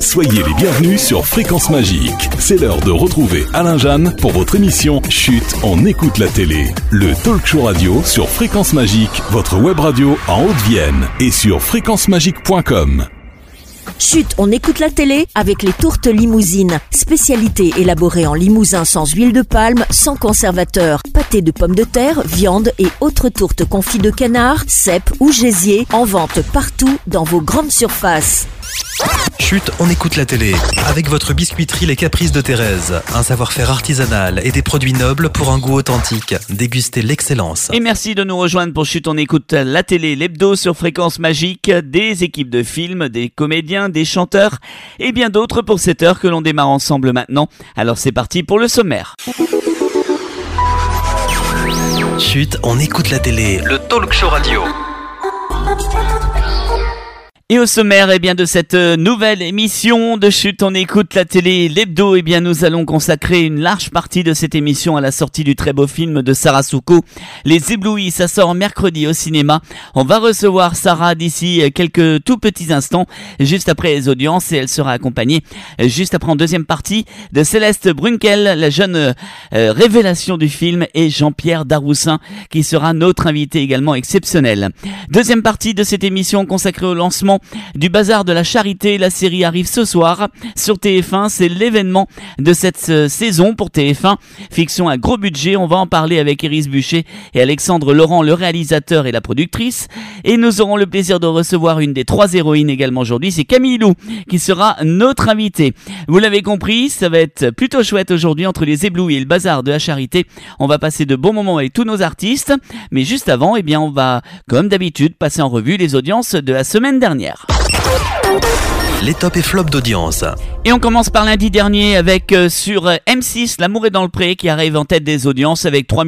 Soyez les bienvenus sur Fréquence Magique. C'est l'heure de retrouver Alain Jeanne pour votre émission Chut, on écoute la télé. Le talk show radio sur Fréquence Magique, votre web radio en Haute-Vienne et sur fréquencemagique.com. Chut, on écoute la télé avec les tourtes limousines. Spécialité élaborée en limousin sans huile de palme, sans conservateur. Pâté de pommes de terre, viande et autres tourtes confites de canard, cèpes ou gésier. En vente partout dans vos grandes surfaces. Chut, on écoute la télé. Avec votre biscuiterie Les Caprices de Thérèse. Un savoir-faire artisanal et des produits nobles pour un goût authentique. Dégustez l'excellence. Et merci de nous rejoindre pour Chut, on écoute la télé, l'hebdo sur Fréquence Magique. Des équipes de films, des comédiens, des chanteurs et bien d'autres pour cette heure que l'on démarre ensemble maintenant. Alors c'est parti pour le sommaire. Chut, on écoute la télé. Le talk show radio. Et au sommaire de cette nouvelle émission de Chut, on écoute la télé, l'hebdo, nous allons consacrer une large partie de cette émission à la sortie du très beau film de Sarah Souko, Les Éblouis. Ça sort mercredi au cinéma. On va recevoir Sarah d'ici quelques tout petits instants, juste après les audiences, et elle sera accompagnée juste après en deuxième partie de Céleste Brunkel, la jeune révélation du film, et Jean-Pierre Daroussin, qui sera notre invité également exceptionnel. Deuxième partie de cette émission consacrée au lancement du Bazar de la Charité. La série arrive ce soir sur TF1. C'est l'événement de cette saison pour TF1. Fiction à gros budget. On va en parler avec Iris Buchet et Alexandre Laurent, le réalisateur et la productrice. Et nous aurons le plaisir de recevoir une des trois héroïnes également aujourd'hui. C'est Camille Lou qui sera notre invitée. Vous l'avez compris, ça va être plutôt chouette aujourd'hui entre les éblouis et le Bazar de la Charité. On va passer de bons moments avec tous nos artistes. Mais juste avant, on va, comme d'habitude, passer en revue les audiences de la semaine dernière. Les tops et flops d'audience. Et on commence par lundi dernier avec sur M6, L'amour est dans le pré qui arrive en tête des audiences avec 3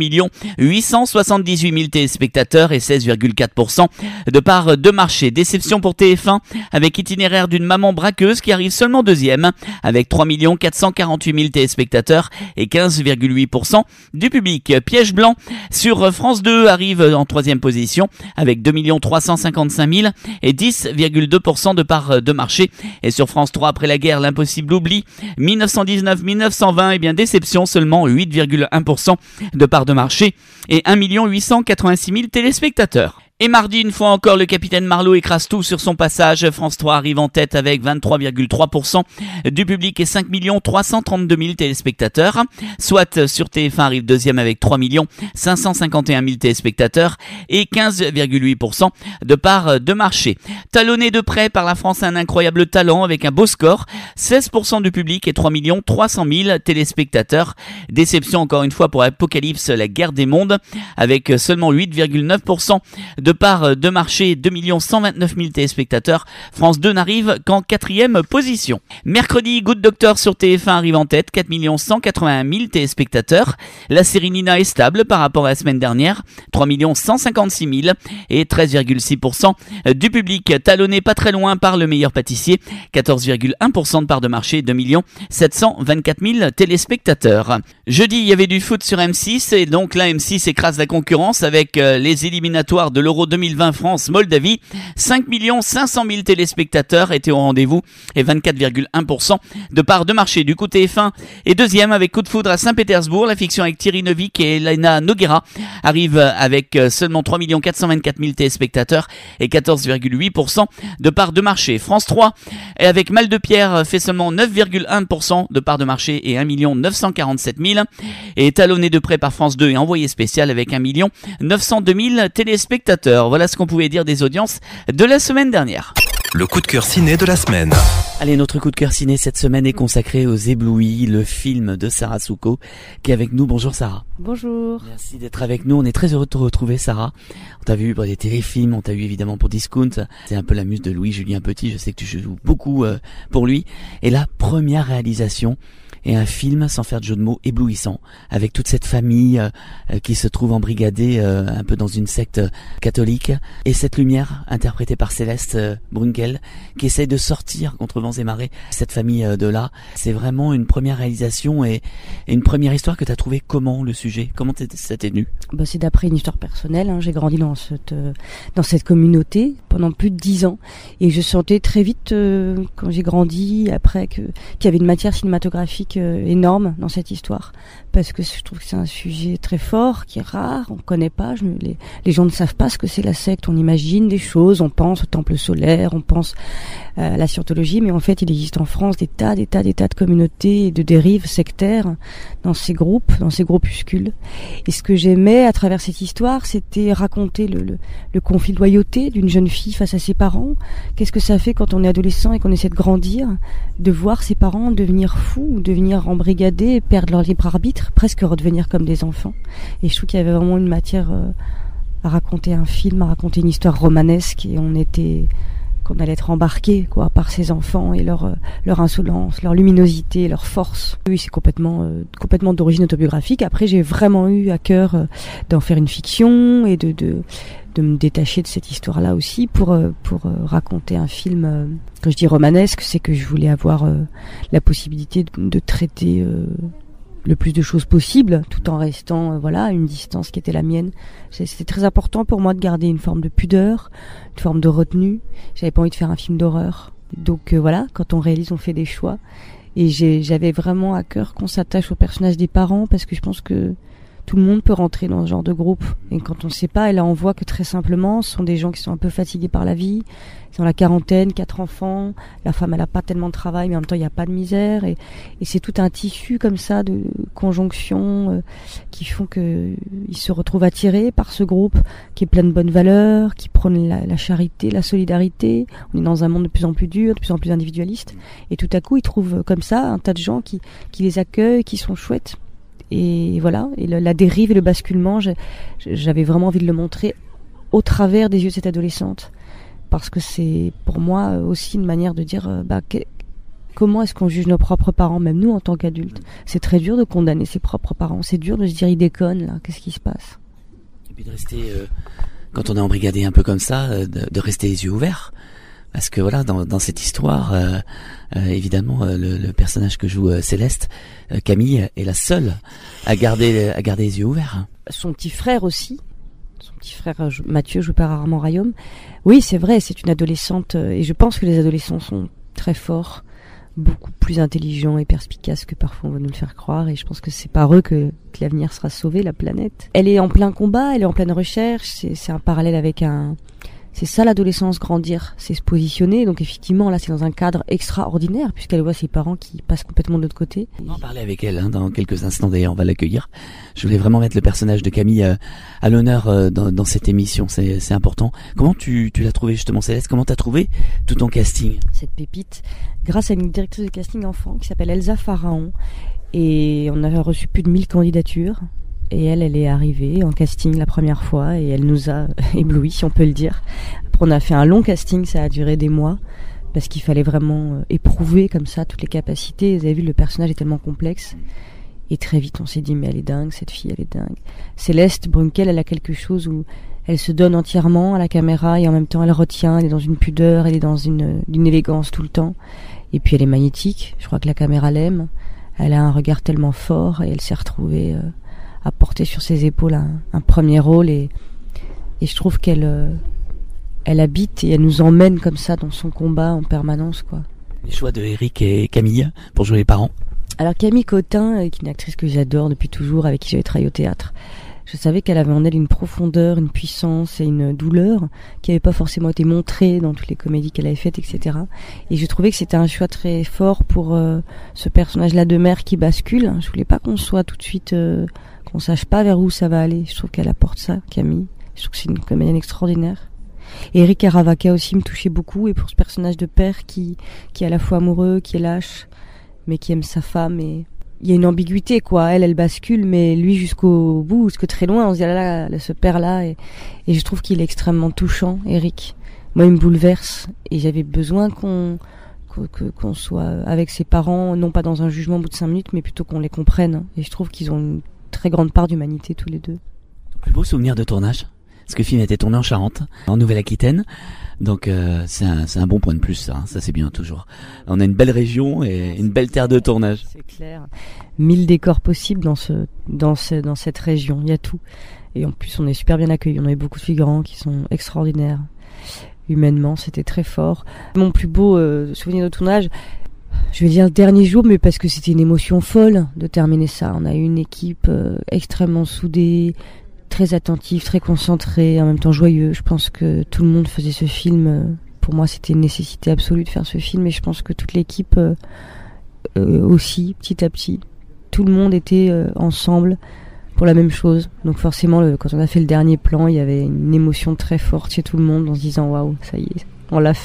878 000 téléspectateurs et 16,4% de part de marché. Déception pour TF1 avec Itinéraire d'une maman braqueuse qui arrive seulement deuxième avec 3 448 000 téléspectateurs et 15,8% du public. Piège blanc sur France 2 arrive en troisième position avec 2 355 000 et 10,2% de part de marché. Et sur France 3, après la guerre, l'impossible oubli, 1919-1920, déception, seulement 8,1% de part de marché et 1 886 000 téléspectateurs. Et mardi, une fois encore, le capitaine Marlowe écrase tout sur son passage. France 3 arrive en tête avec 23,3% du public et 5 332 000 téléspectateurs. Soit sur TF1 arrive deuxième avec 3 551 000 téléspectateurs et 15,8% de part de marché. Talonné de près par la France, un incroyable talent avec un beau score. 16% du public et 3 300 000 téléspectateurs. Déception encore une fois pour Apocalypse, la guerre des mondes, avec seulement 8,9% de part de marché, 2 129 000 téléspectateurs. France 2 n'arrive qu'en quatrième position. Mercredi, Good Doctor sur TF1 arrive en tête, 4 181 000 téléspectateurs. La série Nina est stable par rapport à la semaine dernière, 3 156 000 et 13,6% du public. Talonné pas très loin par Le Meilleur Pâtissier, 14,1% de part de marché, 2 724 000 téléspectateurs. Jeudi, il y avait du foot sur M6 et donc là M6 écrase la concurrence avec les éliminatoires de l'Euro 2020 France-Moldavie. 5 500 000 téléspectateurs étaient au rendez-vous et 24,1% de part de marché. Du coup, TF1 est deuxième avec Coup de foudre à Saint-Pétersbourg. La fiction avec Thierry Neuvik et Elena Noguera arrive avec seulement 3 424 000 téléspectateurs et 14,8% de part de marché. France 3 avec Mal de Pierre fait seulement 9,1% de part de marché et 1 947 000 et talonné de près par France 2 et envoyé spécial avec 1 902 000 téléspectateurs. Voilà ce qu'on pouvait dire des audiences de la semaine dernière. Le coup de cœur ciné de la semaine. Allez, notre coup de cœur ciné cette semaine est consacré aux Éblouis, le film de Sarah Souko qui est avec nous. Bonjour Sarah. Bonjour. Merci d'être avec nous. On est très heureux de te retrouver Sarah. On t'a vu pour des téléfilms, on t'a vu évidemment pour Discount. C'est un peu la muse de Louis-Julien Petit. Je sais que tu joues beaucoup pour lui. Et la première réalisation et un film, sans faire de jeu de mots, éblouissant, avec toute cette famille qui se trouve embrigadée un peu dans une secte catholique, et cette lumière interprétée par Céleste Brunkel qui essaye de sortir contre vents et marées cette famille de là. C'est vraiment une première réalisation et une première histoire que tu as trouvé. Comment le sujet, comment ça t'est venu? C'est d'après une histoire personnelle, j'ai grandi dans cette communauté pendant plus de 10 ans et je sentais très vite quand j'ai grandi après qu'il y avait une matière cinématographique énorme dans cette histoire, parce que je trouve que c'est un sujet très fort, qui est rare, on connaît pas, les gens ne savent pas ce que c'est la secte, on imagine des choses, on pense au temple solaire, on pense à la scientologie, mais en fait il existe en France des tas de communautés et de dérives sectaires dans ces groupuscules. Et ce que j'aimais à travers cette histoire, c'était raconter le conflit de loyauté d'une jeune fille face à ses parents. Qu'est-ce que ça fait quand on est adolescent et qu'on essaie de grandir, de voir ses parents devenir fous, devenir embrigadés, perdre leur libre arbitre, presque redevenir comme des enfants. Et je trouve qu'il y avait vraiment une matière à raconter un film, à raconter une histoire romanesque, et qu'on allait être embarqué par ces enfants et leur insolence, leur luminosité, leur force. Oui, c'est complètement d'origine autobiographique. Après, j'ai vraiment eu à cœur d'en faire une fiction et de me détacher de cette histoire-là aussi pour raconter un film. Quand je dis romanesque, c'est que je voulais avoir la possibilité de traiter le plus de choses possible, tout en restant à une distance qui était la mienne. C'était très important pour moi de garder une forme de pudeur, une forme de retenue. J'avais pas envie de faire un film d'horreur. Donc quand on réalise, on fait des choix. Et j'avais vraiment à cœur qu'on s'attache au personnage des parents, parce que je pense que tout le monde peut rentrer dans ce genre de groupe. Et quand on ne sait pas, et là on voit que très simplement, ce sont des gens qui sont un peu fatigués par la vie, ils sont la quarantaine, 4 enfants, la femme elle a pas tellement de travail, mais en même temps il n'y a pas de misère, et c'est tout un tissu comme ça de conjonctions qui font que ils se retrouvent attirés par ce groupe qui est plein de bonnes valeurs, qui prône la charité, la solidarité. On est dans un monde de plus en plus dur, de plus en plus individualiste, et tout à coup ils trouvent comme ça un tas de gens qui les accueillent, qui sont chouettes. Et voilà, et la dérive et le basculement, j'avais vraiment envie de le montrer au travers des yeux de cette adolescente, parce que c'est pour moi aussi une manière de dire comment est-ce qu'on juge nos propres parents, même nous en tant qu'adultes. C'est très dur de condamner ses propres parents, c'est dur de se dire ils déconnent là, qu'est-ce qui se passe. Et puis de rester, quand on est embrigadé un peu comme ça, de rester les yeux ouverts. Parce que dans cette histoire, évidemment, le personnage que joue Céleste, Camille, est la seule à garder les yeux ouverts. Son petit frère aussi, Mathieu, joué par Armand Rayom. Oui, c'est vrai, c'est une adolescente, et je pense que les adolescents sont très forts, beaucoup plus intelligents et perspicaces que parfois on veut nous le faire croire, et je pense que c'est par eux que l'avenir sera sauvé, la planète. Elle est en plein combat, elle est en pleine recherche, c'est un parallèle avec c'est ça l'adolescence, grandir, c'est se positionner. Donc effectivement là c'est dans un cadre extraordinaire, puisqu'elle voit ses parents qui passent complètement de l'autre côté. On va en parler avec elle dans quelques instants, d'ailleurs on va l'accueillir. Je voulais vraiment mettre le personnage de Camille à l'honneur dans cette émission, c'est important. Comment tu l'as trouvé justement, Céleste? Comment t'as trouvé tout ton casting? Cette pépite, grâce à une directrice de casting enfant qui s'appelle Elsa Pharaon, et on a reçu plus de 1000 candidatures. Et elle est arrivée en casting la première fois et elle nous a éblouis, si on peut le dire. Après, on a fait un long casting, ça a duré des mois, parce qu'il fallait vraiment éprouver comme ça toutes les capacités. Vous avez vu, le personnage est tellement complexe. Et très vite, on s'est dit, mais elle est dingue, cette fille, elle est dingue. Céleste Brunkel, elle a quelque chose où elle se donne entièrement à la caméra et en même temps, elle retient, elle est dans une pudeur, elle est dans une élégance tout le temps. Et puis, elle est magnétique. Je crois que la caméra l'aime. Elle a un regard tellement fort et elle s'est retrouvée à porter sur ses épaules un premier rôle, et je trouve qu'elle habite et elle nous emmène comme ça dans son combat en permanence, quoi. Les choix de Eric et Camille pour jouer les parents. Alors Camille Cotin, qui est une actrice que j'adore depuis toujours, avec qui j'avais travaillé au théâtre, je savais qu'elle avait en elle une profondeur, une puissance et une douleur qui n'avait pas forcément été montrée dans toutes les comédies qu'elle avait faites, etc. Et je trouvais que c'était un choix très fort pour ce personnage-là de mère qui bascule. Je voulais pas qu'on soit tout de suite qu'on sache pas vers où ça va aller. Je trouve qu'elle apporte ça, Camille. Je trouve que c'est une comédienne extraordinaire. Et Eric Aravaka aussi me touchait beaucoup, et pour ce personnage de père qui est à la fois amoureux, qui est lâche, mais qui aime sa femme, et il y a une ambiguïté, quoi. Elle bascule, mais lui jusqu'au bout, jusqu'au très loin, on se dit là, ce père-là, et je trouve qu'il est extrêmement touchant, Eric. Moi, il me bouleverse, et j'avais besoin qu'on qu'on soit avec ses parents, non pas dans un jugement au bout de 5 minutes, mais plutôt qu'on les comprenne. Et je trouve qu'ils ont une très grande part d'humanité tous les deux. Ton plus beau souvenir de tournage? Parce que le film a été tourné en Charente, en Nouvelle-Aquitaine. Donc c'est un bon point de plus, ça c'est bien toujours. On a une belle région et une belle terre de tournage. C'est clair. 1000 décors possibles dans cette région, il y a tout. Et en plus on est super bien accueillis, on avait beaucoup de figurants qui sont extraordinaires. Humainement, c'était très fort. Mon plus beau souvenir de tournage, je vais dire le dernier jour, mais parce que c'était une émotion folle de terminer ça. On a eu une équipe extrêmement soudée, très attentive, très concentrée, en même temps joyeux. Je pense que tout le monde faisait ce film. Pour moi, c'était une nécessité absolue de faire ce film, et je pense que toute l'équipe aussi, petit à petit. Tout le monde était ensemble pour la même chose. Donc forcément, quand on a fait le dernier plan, il y avait une émotion très forte chez tout le monde en se disant « Waouh, ça y est, on l'a fait ».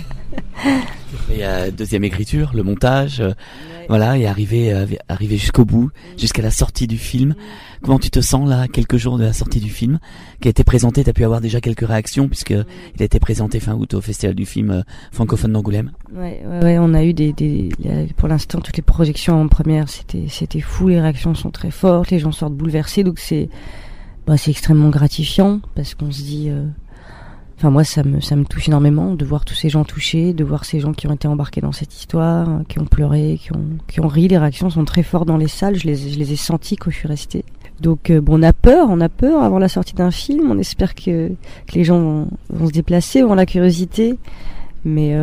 Il y a deuxième écriture, le montage, voilà, et arriver jusqu'au bout, jusqu'à la sortie du film. Comment tu te sens là, quelques jours de la sortie du film, qui a été présenté? T'as pu avoir déjà quelques réactions puisque il a été présenté fin août au Festival du film francophone d'Angoulême. Ouais, on a eu pour l'instant toutes les projections en première, c'était fou, les réactions sont très fortes, les gens sortent bouleversés, donc c'est extrêmement gratifiant parce qu'on se dit. Enfin moi ça me touche énormément de voir tous ces gens touchés, de voir ces gens qui ont été embarqués dans cette histoire, qui ont pleuré, qui ont ri. Les réactions sont très fortes dans les salles, je les ai senties quand je suis restée. Donc on a peur avant la sortie d'un film. On espère que les gens vont se déplacer, auront la curiosité, mais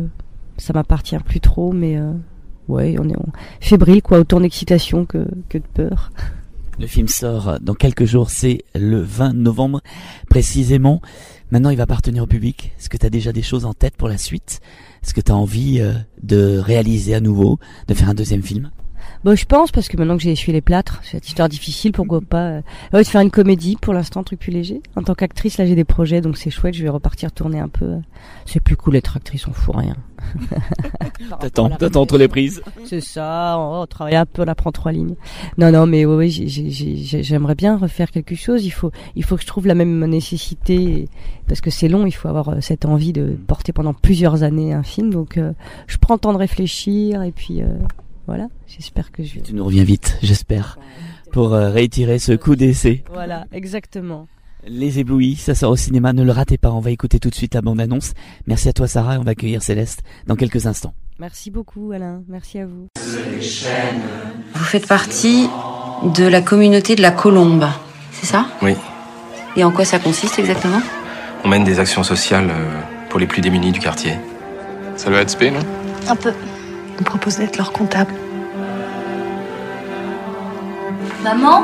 ça m'appartient plus trop. Mais ouais, on est fébrile quoi, autant d'excitation que de peur. Le film sort dans quelques jours, c'est le 20 novembre précisément. Maintenant, il va appartenir au public. Est-ce que tu as déjà des choses en tête pour la suite? Est-ce que tu as envie de réaliser à nouveau, de faire un deuxième film? Bon, je pense, parce que maintenant que j'ai essuyé les plâtres, cette histoire difficile, pourquoi pas de faire une comédie, pour l'instant, un truc plus léger. En tant qu'actrice, là, j'ai des projets, donc c'est chouette, je vais repartir tourner un peu. C'est plus cool d'être actrice, on fout rien. T'attends entre les prises. C'est ça, on travaille un peu, on apprend 3 lignes. Non, mais oui, j'aimerais bien refaire quelque chose. Il faut que je trouve la même nécessité, parce que c'est long, il faut avoir cette envie de porter pendant plusieurs années un film, donc je prends le temps de réfléchir, et puis... Voilà, j'espère que Tu nous reviens vite, j'espère, pour réitérer ce coup d'essai. Voilà, exactement. Les Éblouis, ça sort au cinéma, ne le ratez pas, on va écouter tout de suite la bande-annonce. Merci à toi Sarah, et on va accueillir Céleste dans quelques instants. Merci beaucoup Alain, merci à vous. Vous faites partie de la communauté de la Colombe, c'est ça? Oui. Et en quoi ça consiste exactement? On mène des actions sociales pour les plus démunis du quartier. Ça doit être spé, non? Un peu. On propose d'être leur comptable. Maman?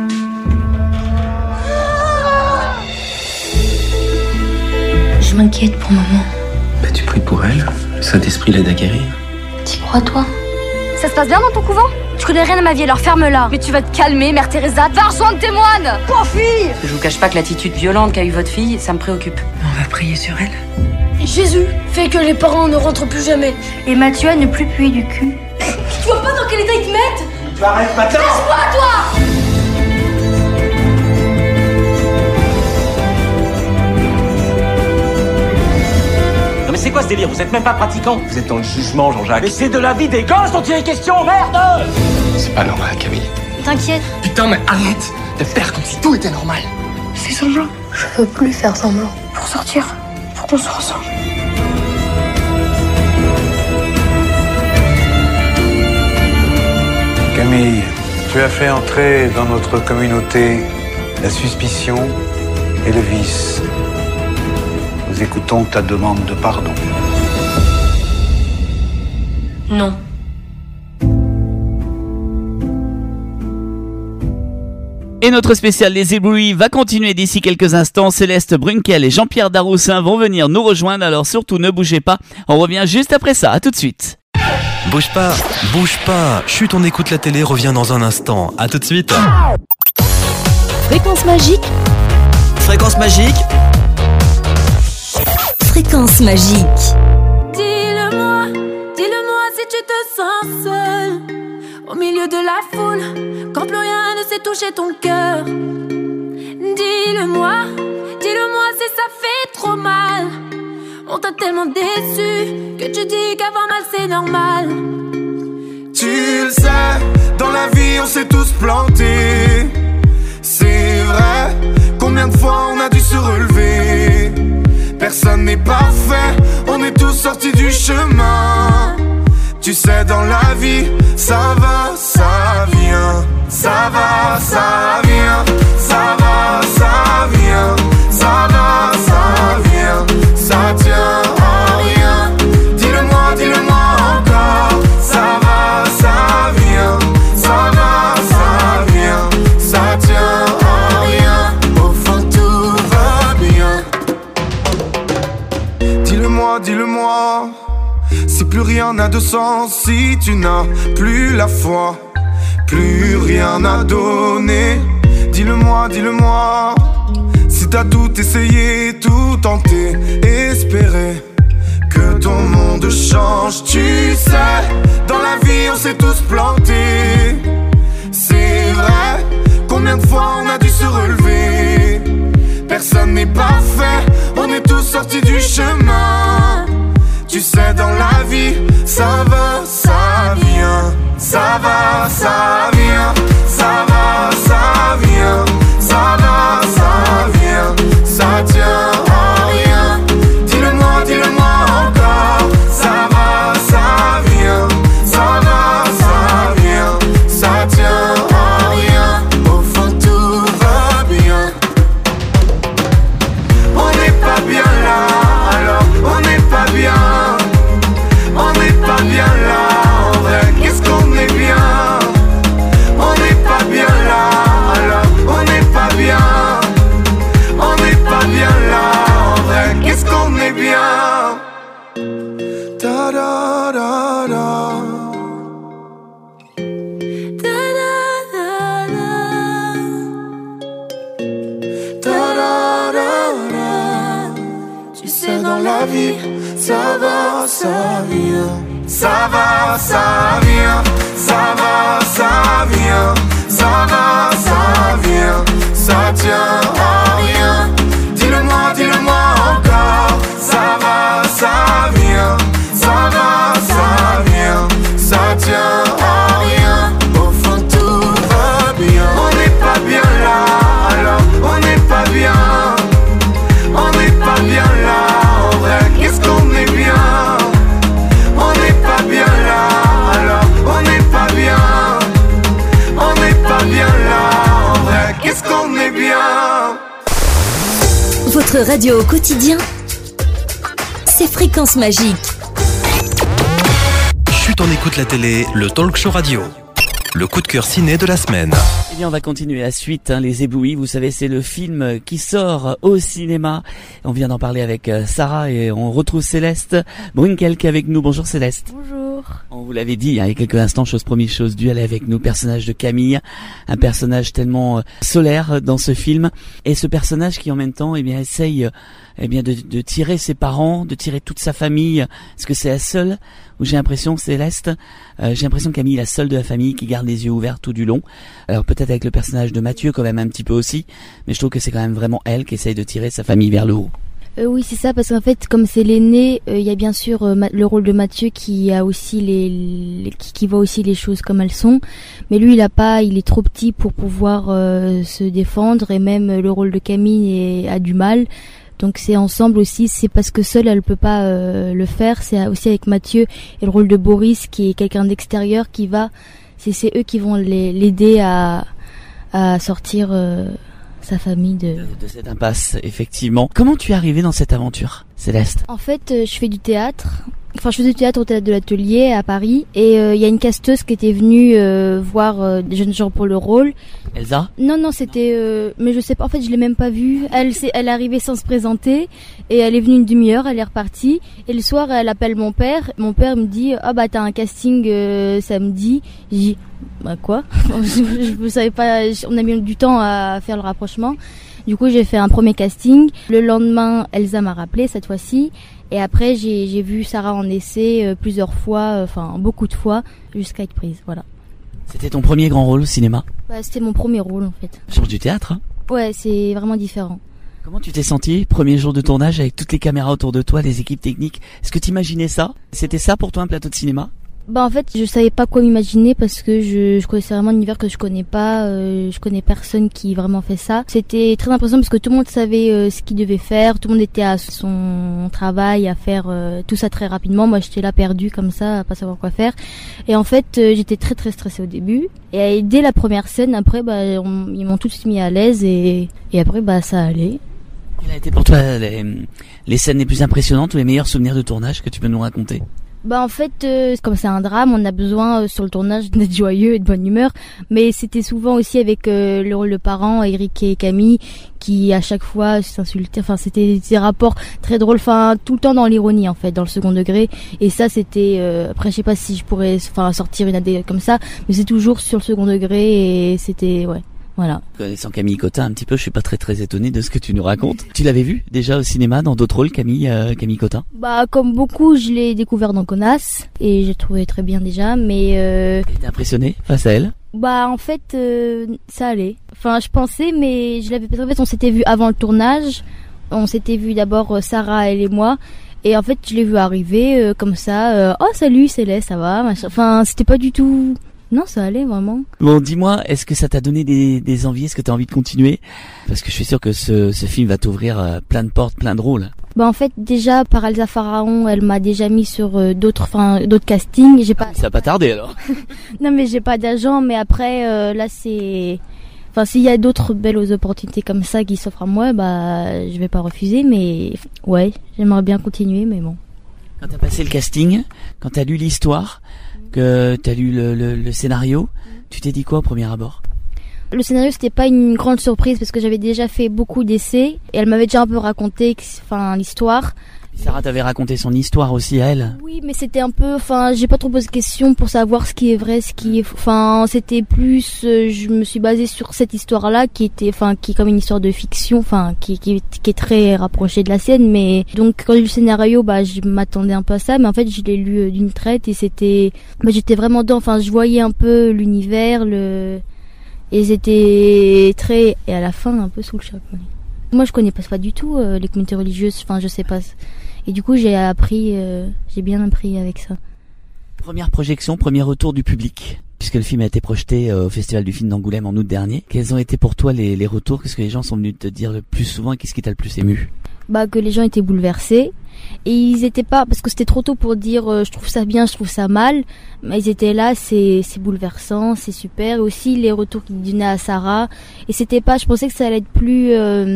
Je m'inquiète pour maman. Bah tu pries pour elle, le Saint-Esprit l'aide à guérir. T'y crois toi? Ça se passe bien dans ton couvent? Tu connais rien à ma vie, alors ferme-la. Mais tu vas te calmer, Mère Teresa, va rejoindre tes moines. Pauvre fille! Je vous cache pas que l'attitude violente qu'a eu votre fille, ça me préoccupe. On va prier sur elle. Jésus fait que les parents ne rentrent plus jamais. Et Mathieu à ne plus puer du cul. Tu vois pas dans quel état ils te mettent? Tu arrêtes maintenant! Laisse-moi, toi! Non mais c'est quoi ce délire? Vous êtes même pas pratiquant? Vous êtes dans le jugement, Jean-Jacques. Mais c'est de la vie des gosses dont il est question, merde! C'est pas normal, Camille. T'inquiète. Putain, mais arrête de faire comme si tout était normal. C'est semblant. Je peux plus faire semblant. Pour sortir, faut qu'on soit ensemble. Camille, tu as fait entrer dans notre communauté la suspicion et le vice. Nous écoutons ta demande de pardon. Non. Et notre spécial Les Éblouis va continuer d'ici quelques instants. Céleste Brunkel et Jean-Pierre Daroussin vont venir nous rejoindre, alors surtout ne bougez pas. On revient juste après ça, à tout de suite. Bouge pas. Chut, on écoute la télé, revient dans un instant. À tout de suite. Fréquence magique. Fréquence magique. Fréquence magique. Dis-le-moi si tu te sens seul au milieu de la foule, quand plus rien ne sait toucher ton cœur. Dis-le-moi si ça fait trop mal. On t'a toi tellement déçu que tu dis qu'avoir mal c'est normal. Tu le sais, dans la vie on s'est tous plantés. C'est vrai, combien de fois on a dû se relever. Personne n'est parfait, on est tous sortis du chemin. Tu sais, dans la vie, ça va, ça vient. Ça va, ça vient. Ça va, ça vient. Ça va, ça vient. Ça tient à rien. Dis-le-moi encore. Ça va, ça vient. Ça va, ça vient. Ça tient à rien. Au fond, tout va bien. Dis-le-moi. Si plus rien n'a de sens, si tu n'as plus la foi, plus rien à donner. Dis-le-moi. Si t'as tout essayé, tout tenté, espéré que ton monde change. Tu sais, dans la vie on s'est tous plantés. C'est vrai, combien de fois on a dû se relever. Personne n'est parfait, on est tous sortis du chemin. Tu sais, dans la vie, ça va, ça vient. Ça va, ça vient. Ça va, ça vient. Ça va, ça vient. Ça tient à rien. Dis-le-moi encore. Ça va, ça vient. Ça va, ça vient. Ça tient à rien. Au fond, tout va bien. On n'est pas bien là, alors on n'est pas bien. On n'est pas bien là, en vrai, qu'est-ce qu'on est bien. On n'est pas bien là, alors on n'est pas bien. On n'est pas bien là, en vrai, qu'est-ce qu'on est bien. Da da da da. Da da da da. Da da da da. Tu sais, dans la vie, ça va, ça vient. Ça va, ça vient. Ça va, ça vient. Ça va, ça vient. Ça tient à rien. Dis-le-moi encore. Ça va, ça vient. Ça va, ça vient. Ça tient à rien. Au fond, tout va bien. On n'est pas bien là, alors on n'est pas bien. On n'est pas bien là, en vrai, qu'est-ce qu'on est bien. On n'est pas bien là, alors on n'est pas bien. On n'est pas bien là, en vrai, qu'est-ce qu'on est bien. Votre radio au quotidien, c'est Fréquence Magique. Chut, on écoute la télé, le talk show radio. Le coup de cœur ciné de la semaine. Eh bien, on va continuer la suite, Les Éblouis. Vous savez, c'est le film qui sort au cinéma. On vient d'en parler avec Sarah et on retrouve Céleste Brunkel qui est avec nous. Bonjour Céleste. Bonjour. On vous l'avait dit il y a quelques instants, chose promise, chose due, elle est avec nous. Personnage de Camille, un personnage tellement solaire dans ce film. Et ce personnage qui en même temps, essaye de tirer ses parents, de tirer toute sa famille. Est-ce que c'est la seule où j'ai l'impression, Céleste, j'ai l'impression que Camille est la seule de la famille qui garde les yeux ouverts tout du long. Alors peut-être avec le personnage de Mathieu quand même un petit peu aussi, mais je trouve que c'est quand même vraiment elle qui essaye de tirer sa famille vers le haut. Oui, c'est ça, parce qu'en fait, comme c'est l'aîné, il y a bien sûr le rôle de Mathieu qui a aussi qui voit aussi les choses comme elles sont, mais lui il est trop petit pour pouvoir se défendre, et même le rôle de Camille a du mal. Donc c'est ensemble aussi, c'est parce que seule elle peut pas le faire, c'est aussi avec Mathieu et le rôle de Boris qui est quelqu'un d'extérieur c'est eux qui vont l'aider à sortir sa famille de cette impasse, effectivement. Comment tu es arrivée dans cette aventure, Céleste ? En fait, je fais du théâtre. Enfin, je faisais du théâtre au théâtre de l'Atelier à Paris, et il y a une casteuse qui était venue voir des jeunes gens pour le rôle. Elsa ? Non, c'était mais je sais pas, en fait je l'ai même pas vue. Elle est arrivée sans se présenter, et elle est venue une demi-heure, elle est repartie, et le soir elle appelle mon père me dit « Ah bah t'as un casting samedi ». J'ai dit « Bah quoi ?» Je savais pas, on a mis du temps à faire le rapprochement. Du coup j'ai fait un premier casting. Le lendemain Elsa m'a rappelé cette fois-ci. Et après, j'ai vu Sarah en essai plusieurs fois, enfin beaucoup de fois, jusqu'à être prise, voilà. C'était ton premier grand rôle au cinéma ? C'était mon premier rôle en fait. Change du théâtre, hein ? Ouais, c'est vraiment différent. Comment tu t'es senti premier jour de tournage avec toutes les caméras autour de toi, les équipes techniques? Est-ce que tu imaginais ça? C'était ça pour toi un plateau de cinéma? Bah en fait, je savais pas quoi m'imaginer parce que je connaissais vraiment un univers que je connais pas, je connais personne qui vraiment fait ça. C'était très impressionnant parce que tout le monde savait ce qu'il devait faire, tout le monde était à son travail à faire tout ça très rapidement. Moi, j'étais là perdue comme ça, à pas savoir quoi faire. Et en fait, j'étais très très stressée au début. Et dès la première scène, après, ils m'ont tout de suite mis à l'aise et après, ça allait. Quelles a été pour toi les scènes les plus impressionnantes ou les meilleurs souvenirs de tournage que tu peux nous raconter? En fait, comme c'est un drame, on a besoin sur le tournage d'être joyeux et de bonne humeur. Mais c'était souvent aussi avec le rôle de parents, Eric et Camille, qui à chaque fois s'insultaient. Enfin, c'était des rapports très drôles. Enfin, tout le temps dans l'ironie en fait, dans le second degré. Et ça, c'était. Après, je sais pas si je pourrais, sortir une idée comme ça, mais c'est toujours sur le second degré et c'était Voilà. Connaissant Camille Cotin un petit peu, je suis pas très étonné de ce que tu nous racontes. Tu l'avais vu déjà au cinéma dans d'autres rôles, Camille Cotin? Comme beaucoup, je l'ai découvert dans Connasse et j'ai trouvé très bien déjà, mais T'étais impressionné face à elle? En fait, ça allait. Enfin, je pensais, mais je l'avais. En fait, on s'était vu avant le tournage. On s'était vu d'abord Sarah, elle et moi. Et en fait, je l'ai vu arriver comme ça. Oh, salut Céleste, ça va, machin. Enfin, c'était pas du tout. Non, ça allait vraiment. Bon, dis-moi, est-ce que ça t'a donné des envies? Est-ce que t'as envie de continuer? Parce que je suis sûr que ce film va t'ouvrir plein de portes, plein de rôles. En fait, déjà, par Elsa Pharaon, elle m'a déjà mis sur d'autres castings. J'ai pas. Ça va pas tarder alors. Non, mais j'ai pas d'agent, mais après, là, c'est. Enfin, s'il y a d'autres belles opportunités comme ça qui s'offrent à moi, je vais pas refuser, mais ouais, j'aimerais bien continuer, mais bon. Quand t'as passé le casting, quand t'as lu l'histoire, que t'as lu le scénario, tu t'es dit quoi au premier abord? Le scénario, c'était pas une grande surprise parce que j'avais déjà fait beaucoup d'essais et elle m'avait déjà un peu raconté l'histoire. Sarah t'avait raconté son histoire aussi à elle? Oui, mais c'était un peu, j'ai pas trop posé de questions pour savoir ce qui est vrai, ce qui est, c'était plus, je me suis basée sur cette histoire-là qui est comme une histoire de fiction, qui est très rapprochée de la sienne, mais donc quand j'ai lu le scénario, je m'attendais un peu à ça, mais en fait je l'ai lu d'une traite et c'était, j'étais vraiment dedans, je voyais un peu l'univers, et c'était très, et à la fin un peu sous le choc. Ouais. Moi je connais pas du tout les communautés religieuses, je sais pas. Et du coup, j'ai bien appris avec ça. Première projection, premier retour du public, puisque le film a été projeté au Festival du film d'Angoulême en août dernier. Quels ont été pour toi les retours? Qu'est-ce que les gens sont venus te dire le plus souvent et qu'est-ce qui t'a le plus ému? Que les gens étaient bouleversés. Et ils étaient pas, parce que c'était trop tôt pour dire je trouve ça bien, je trouve ça mal. Mais ils étaient là, c'est bouleversant, c'est super. Et aussi les retours qu'ils donnaient à Sarah. Et c'était pas, je pensais que ça allait être plus...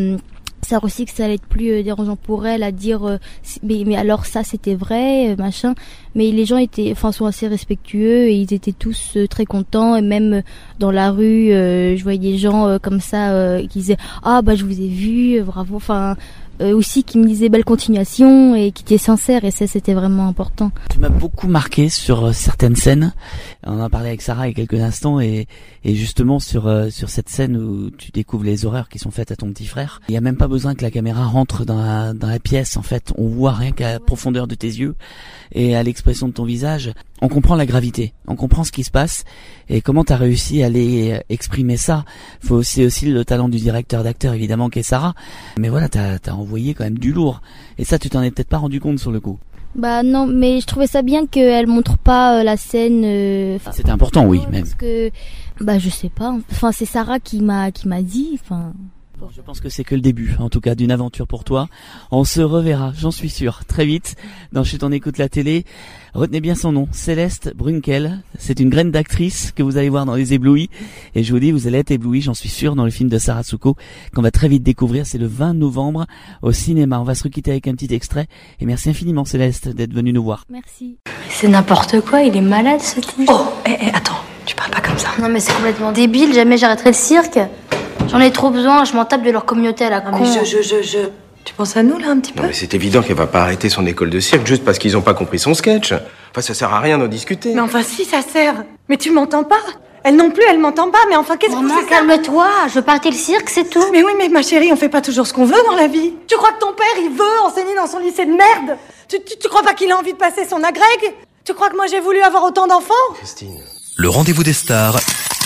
ça aussi que ça allait être plus dérangeant pour elle à dire mais alors ça c'était vrai machin, mais les gens sont assez respectueux et ils étaient tous très contents, et même dans la rue je voyais des gens comme ça qui disaient je vous ai vu, bravo, aussi qui me disaient belle continuation et qui étaient sincères, et ça c'était vraiment important. Tu m'as beaucoup marqué sur certaines scènes. On en a parlé avec Sarah il y a quelques instants et justement sur cette scène où tu découvres les horreurs qui sont faites à ton petit frère. Il y a même pas besoin que la caméra rentre dans la pièce, en fait, on voit rien qu'à la profondeur de tes yeux et à l'expression de ton visage. On comprend la gravité, on comprend ce qui se passe et comment t'as réussi à aller exprimer ça. Faut aussi le talent du directeur d'acteur évidemment qui est Sarah, mais voilà, t'as envoyé quand même du lourd et ça tu t'en es peut-être pas rendu compte sur le coup. Non, mais je trouvais ça bien qu'elle montre pas la scène. C'était important, oui, même. Parce que je sais pas. C'est Sarah qui m'a dit. Je pense que c'est que le début, en tout cas, d'une aventure pour toi. On se reverra, j'en suis sûr, très vite dans Chut, on écoute la télé. Retenez bien son nom, Céleste Brunkel. C'est une graine d'actrice que vous allez voir dans Les Éblouis. Et je vous dis, vous allez être éblouis, j'en suis sûr, dans le film de Sarah Souko, qu'on va très vite découvrir. C'est le 20 novembre au cinéma. On va se quitter avec un petit extrait. Et merci infiniment, Céleste, d'être venue nous voir. Merci. C'est n'importe quoi, il est malade ce type. Oh, attends, tu parles pas comme ça. Non mais c'est complètement débile, jamais j'arrêterai le cirque. J'en ai trop besoin, je m'en tape de leur communauté à la con. Mais tu penses à nous, là, un petit peu? Non, mais c'est évident qu'elle va pas arrêter son école de cirque juste parce qu'ils ont pas compris son sketch. Ça sert à rien d'en discuter. Mais si, ça sert. Mais tu m'entends pas? Elle non plus, elle m'entend pas. Mais qu'est-ce que c'est ça? Calme-toi, je veux pas arrêter le cirque, c'est tout. Mais oui, mais ma chérie, on fait pas toujours ce qu'on veut dans la vie. Tu crois que ton père, il veut enseigner dans son lycée de merde? Tu crois pas qu'il a envie de passer son agrég? Tu crois que moi, j'ai voulu avoir autant d'enfants? Christine. Le rendez-vous des stars,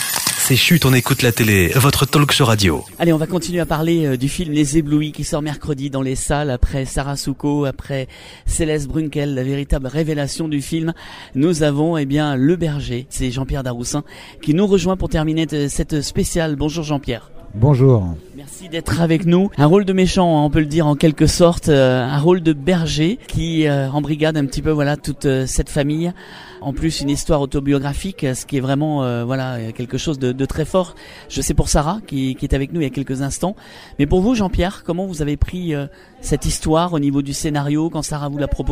c'est Chut, on écoute la télé, votre talk show radio. Allez, on va continuer à parler du film Les Éblouis qui sort mercredi dans les salles après Sarah Souko, après Céleste Brunkel, la véritable révélation du film. Nous avons Le Berger, c'est Jean-Pierre Daroussin qui nous rejoint pour terminer cette spéciale. Bonjour Jean-Pierre. Bonjour. Merci d'être avec nous. Un rôle de méchant, on peut le dire en quelque sorte, un rôle de berger qui embrigade un petit peu toute cette famille. En plus, une histoire autobiographique, ce qui est vraiment quelque chose de très fort. Je sais pour Sarah qui est avec nous il y a quelques instants. Mais pour vous, Jean-Pierre, comment vous avez pris cette histoire au niveau du scénario quand Sarah vous l'a proposé ?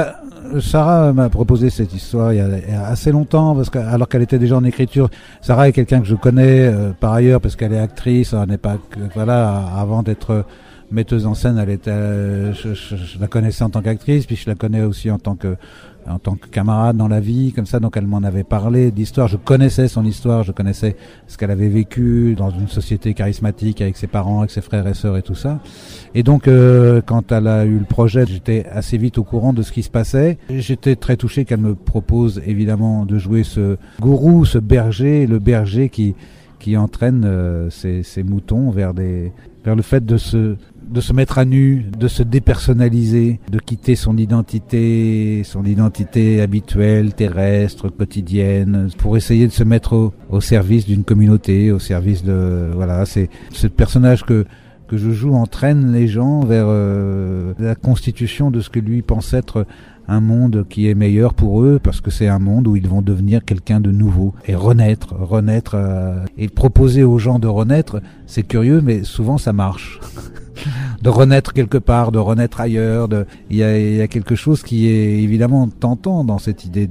Sarah m'a proposé cette histoire il y a assez longtemps, alors qu'elle était déjà en écriture. Sarah est quelqu'un que je connais par ailleurs parce qu'elle est actrice. Elle n'est pas avant d'être metteuse en scène, elle était, je la connaissais en tant qu'actrice, puis je la connais aussi en tant que camarade dans la vie, comme ça. Donc elle m'en avait parlé d'histoire. Je connaissais son histoire, je connaissais ce qu'elle avait vécu dans une société charismatique avec ses parents, avec ses frères et sœurs et tout ça. Et donc quand elle a eu le projet, j'étais assez vite au courant de ce qui se passait. J'étais très touché qu'elle me propose évidemment de jouer ce gourou, ce berger, le berger qui entraîne ses moutons vers le fait de se mettre à nu, de se dépersonnaliser, de quitter son identité habituelle, terrestre, quotidienne, pour essayer de se mettre au service d'une communauté, au service c'est ce personnage que je joue entraîne les gens vers la constitution de ce que lui pense être un monde qui est meilleur pour eux, parce que c'est un monde où ils vont devenir quelqu'un de nouveau et renaître et proposer aux gens de renaître. C'est curieux, mais souvent ça marche. De renaître quelque part, de renaître ailleurs. Il y a quelque chose qui est évidemment tentant dans cette idée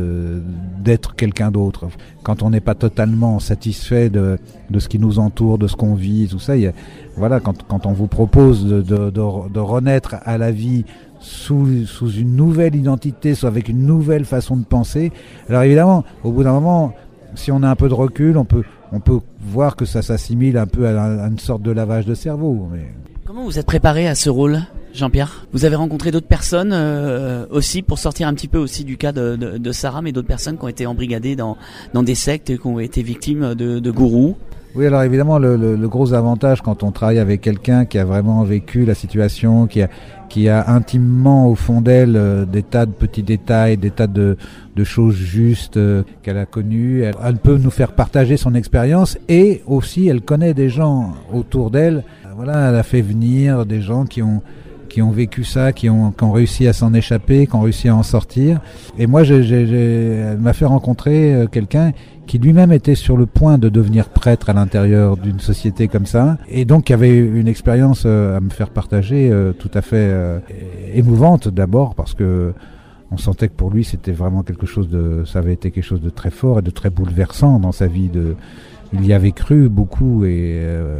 d'être quelqu'un d'autre. Quand on n'est pas totalement satisfait de ce qui nous entoure, de ce qu'on vit, tout ça. Quand on vous propose de renaître à la vie sous une nouvelle identité, soit avec une nouvelle façon de penser. Alors évidemment, au bout d'un moment, si on a un peu de recul, on peut voir que ça s'assimile un peu à une sorte de lavage de cerveau. Mais... Comment vous êtes préparé à ce rôle, Jean-Pierre ? Vous avez rencontré d'autres personnes aussi, pour sortir un petit peu aussi du cas de Sarah, mais d'autres personnes qui ont été embrigadées dans des sectes et qui ont été victimes de gourous ? Oui, alors évidemment, le gros avantage quand on travaille avec quelqu'un qui a vraiment vécu la situation, qui a intimement au fond d'elle des tas de petits détails, des tas de choses justes qu'elle a connues, elle peut nous faire partager son expérience, et aussi elle connaît des gens autour d'elle. Elle a fait venir des gens qui ont vécu ça, qui ont réussi à s'en échapper, qui ont réussi à en sortir. Et moi, elle m'a fait rencontrer quelqu'un qui lui-même était sur le point de devenir prêtre à l'intérieur d'une société comme ça, et donc qui avait une expérience à me faire partager tout à fait émouvante, d'abord parce que on sentait que pour lui c'était vraiment ça avait été quelque chose de très fort et de très bouleversant dans sa vie. Il y avait cru beaucoup, et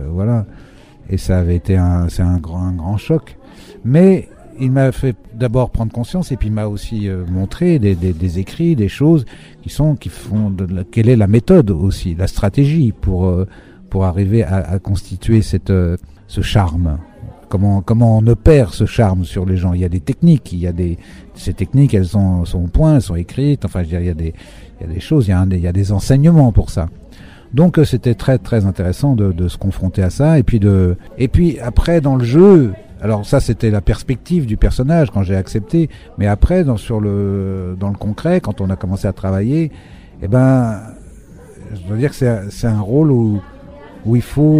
et ça avait été un grand choc. Mais il m'a fait d'abord prendre conscience, et puis il m'a aussi montré des écrits, des choses qui font quelle est la méthode aussi, la stratégie pour arriver à constituer ce charme. Comment on opère ce charme sur les gens. Il y a des techniques, ces techniques, elles sont au point, elles sont écrites. Enfin, je veux dire, il y a des choses, il y a des enseignements pour ça. Donc c'était très très intéressant de se confronter à ça, et puis après dans le jeu. Alors ça, c'était la perspective du personnage quand j'ai accepté, mais après dans le concret, quand on a commencé à travailler, je dois dire que c'est un rôle où il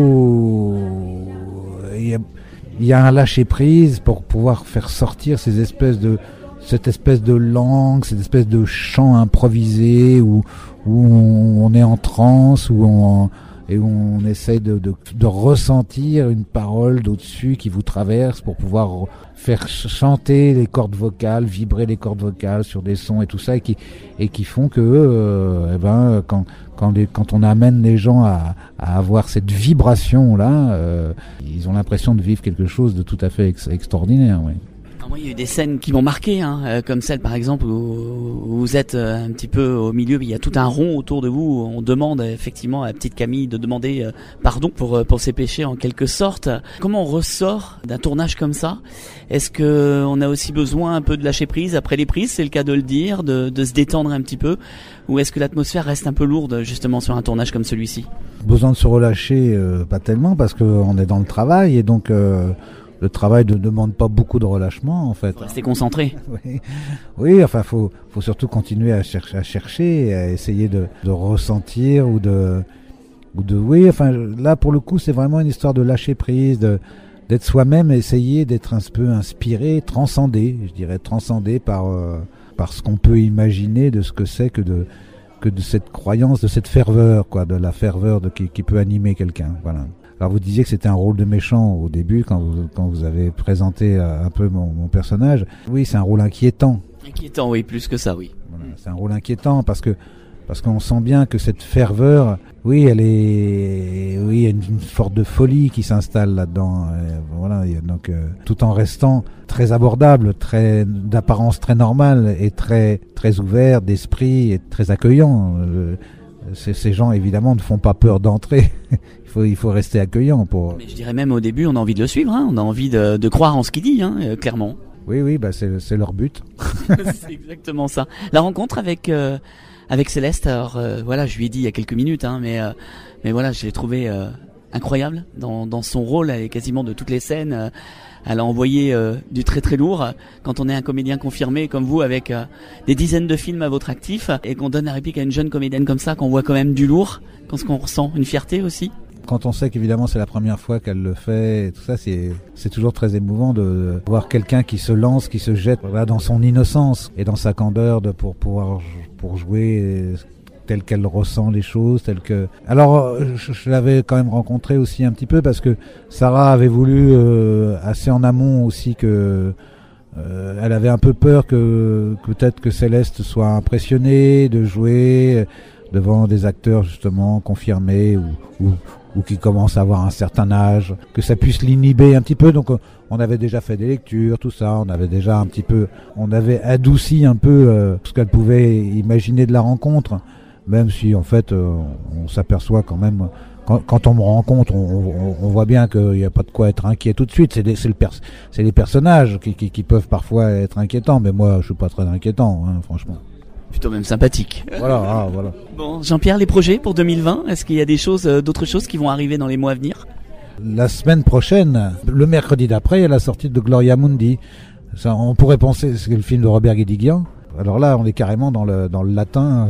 y a un lâcher prise pour pouvoir faire sortir cette espèce de langue, cette espèce de chant improvisé où on est en transe, où on essaie de ressentir une parole d'au-dessus qui vous traverse pour pouvoir faire chanter les cordes vocales, vibrer les cordes vocales sur des sons et tout ça, et qui font que quand on amène les gens à avoir cette vibration là, ils ont l'impression de vivre quelque chose de tout à fait extraordinaire. Oui. Moi, il y a eu des scènes qui m'ont marqué, comme celle par exemple où vous êtes un petit peu au milieu, il y a tout un rond autour de vous, on demande effectivement à petite Camille de demander pardon pour ses péchés en quelque sorte. Comment on ressort d'un tournage comme ça? Est-ce que on a aussi besoin un peu de lâcher prise après les prises, c'est le cas de le dire, de se détendre un petit peu, ou est-ce que l'atmosphère reste un peu lourde justement sur un tournage comme celui-ci? Besoin de se relâcher, pas tellement, parce qu'on est dans le travail et donc le travail ne demande pas beaucoup de relâchement en fait. Rester concentré. Oui, enfin faut surtout continuer à chercher, à essayer de ressentir ou de oui, enfin là pour le coup c'est vraiment une histoire de lâcher prise, d'être soi-même, essayer d'être un peu inspiré, transcendé, je dirais transcendé par ce qu'on peut imaginer de ce que c'est que de cette croyance, de cette ferveur, quoi, de la ferveur qui peut animer quelqu'un, voilà. Alors vous disiez que c'était un rôle de méchant au début quand vous avez présenté un peu mon personnage. Oui, c'est un rôle inquiétant. Inquiétant, oui, plus que ça, oui. Voilà, c'est un rôle inquiétant parce qu'on sent bien que cette ferveur, oui, il y a une sorte de folie qui s'installe là-dedans. Voilà, donc tout en restant très abordable, d'apparence très normale et très très ouvert d'esprit et très accueillant. Ces gens évidemment ne font pas peur d'entrer. Il faut rester accueillant pour. Mais je dirais même au début, on a envie de le suivre, on a envie de croire en ce qu'il dit, clairement. Oui, bah c'est leur but. C'est exactement ça. La rencontre avec Céleste, alors voilà, je lui ai dit il y a quelques minutes, mais voilà, je l'ai trouvé incroyable dans son rôle. Elle est quasiment de toutes les scènes. Elle a envoyé du très très lourd. Quand on est un comédien confirmé comme vous, avec des dizaines de films à votre actif, et qu'on donne la réplique à une jeune comédienne comme ça, qu'on voit quand même du lourd, qu'est-ce qu'on ressent? Une fierté aussi? Quand on sait qu'évidemment c'est la première fois qu'elle le fait, et tout ça, c'est toujours très émouvant de voir quelqu'un qui se lance, qui se jette dans son innocence et dans sa candeur pour jouer telle qu'elle ressent les choses, telle que. Alors je l'avais quand même rencontrée aussi un petit peu parce que Sarah avait voulu assez en amont aussi que elle avait un peu peur que peut-être que Céleste soit impressionnée de jouer devant des acteurs justement confirmés ou qui commencent à avoir un certain âge, que ça puisse l'inhiber un petit peu. Donc on avait déjà fait des lectures, tout ça, on avait adouci un peu ce qu'elle pouvait imaginer de la rencontre, même si en fait on s'aperçoit quand même, quand on me rencontre, on voit bien qu'il n'y a pas de quoi être inquiet tout de suite. C'est les personnages qui peuvent parfois être inquiétants, mais moi je suis pas très inquiétant, franchement. Plutôt même sympathique. Voilà. Bon, Jean-Pierre, les projets pour 2020, est-ce qu'il y a d'autres choses qui vont arriver dans les mois à venir? La semaine prochaine, le mercredi d'après, il y a la sortie de Gloria Mundi. Ça, on pourrait penser que c'est le film de Robert Guédiguian. Alors là, on est carrément dans le latin.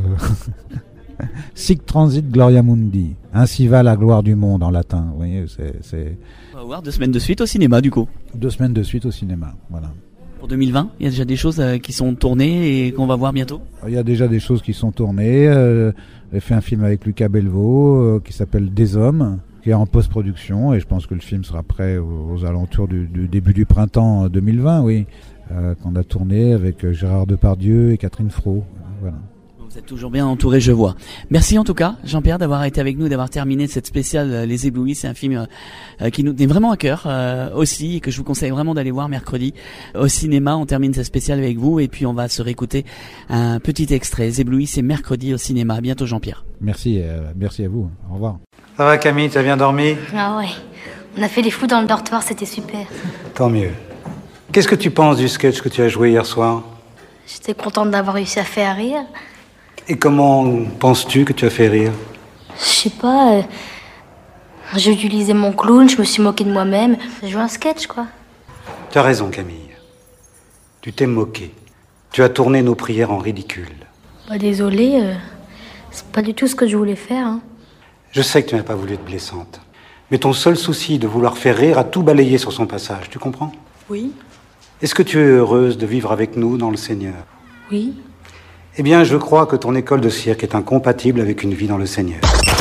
Sic transit Gloria Mundi. Ainsi va la gloire du monde en latin. Vous voyez, c'est. On va voir 2 semaines de suite au cinéma, du coup. 2 semaines de suite au cinéma, voilà. Pour 2020, il y a déjà des choses qui sont tournées et qu'on va voir bientôt? Il y a déjà des choses qui sont tournées. J'ai fait un film avec Lucas Belvaux qui s'appelle Des Hommes, qui est en post-production, et je pense que le film sera prêt aux alentours du début du printemps 2020, oui. Qu'on a tourné avec Gérard Depardieu et Catherine Fro. Voilà. Vous êtes toujours bien entouré, je vois. Merci en tout cas, Jean-Pierre, d'avoir été avec nous, d'avoir terminé cette spéciale Les Éblouis. C'est un film qui nous est vraiment à cœur aussi, et que je vous conseille vraiment d'aller voir mercredi au cinéma. On termine cette spéciale avec vous, et puis on va se réécouter un petit extrait. Les Éblouis, c'est mercredi au cinéma. À bientôt, Jean-Pierre. Merci à vous. Au revoir. Ça va Camille, t'as bien dormi? Ah ouais, on a fait les fous dans le dortoir, c'était super. Tant mieux. Qu'est-ce que tu penses du sketch que tu as joué hier soir? J'étais contente d'avoir réussi à faire rire. Et comment penses-tu que tu as fait rire? Je sais pas, j'ai utilisé mon clown, je me suis moqué de moi-même. J'ai joué un sketch, quoi. Tu as raison, Camille. Tu t'es moqué. Tu as tourné nos prières en ridicule. Bah désolé, c'est pas du tout ce que je voulais faire. Je sais que tu n'as pas voulu être blessante. Mais ton seul souci de vouloir faire rire a tout balayé sur son passage, tu comprends? Oui. Est-ce que tu es heureuse de vivre avec nous dans le Seigneur? Oui. Eh bien, je crois que ton école de cirque est incompatible avec une vie dans le Seigneur.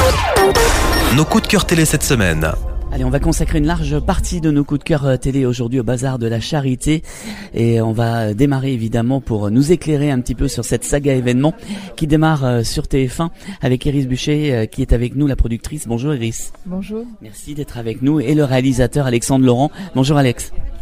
Nos coups de cœur télé cette semaine. Allez, on va consacrer une large partie de nos coups de cœur télé aujourd'hui au Bazar de la Charité, et on va démarrer évidemment pour nous éclairer un petit peu sur cette saga événement qui démarre sur TF1 avec Iris Buchet qui est avec nous, la productrice. Bonjour Iris. Bonjour. Merci d'être avec nous, et le réalisateur Alexandre Laurent. Bonjour Alex.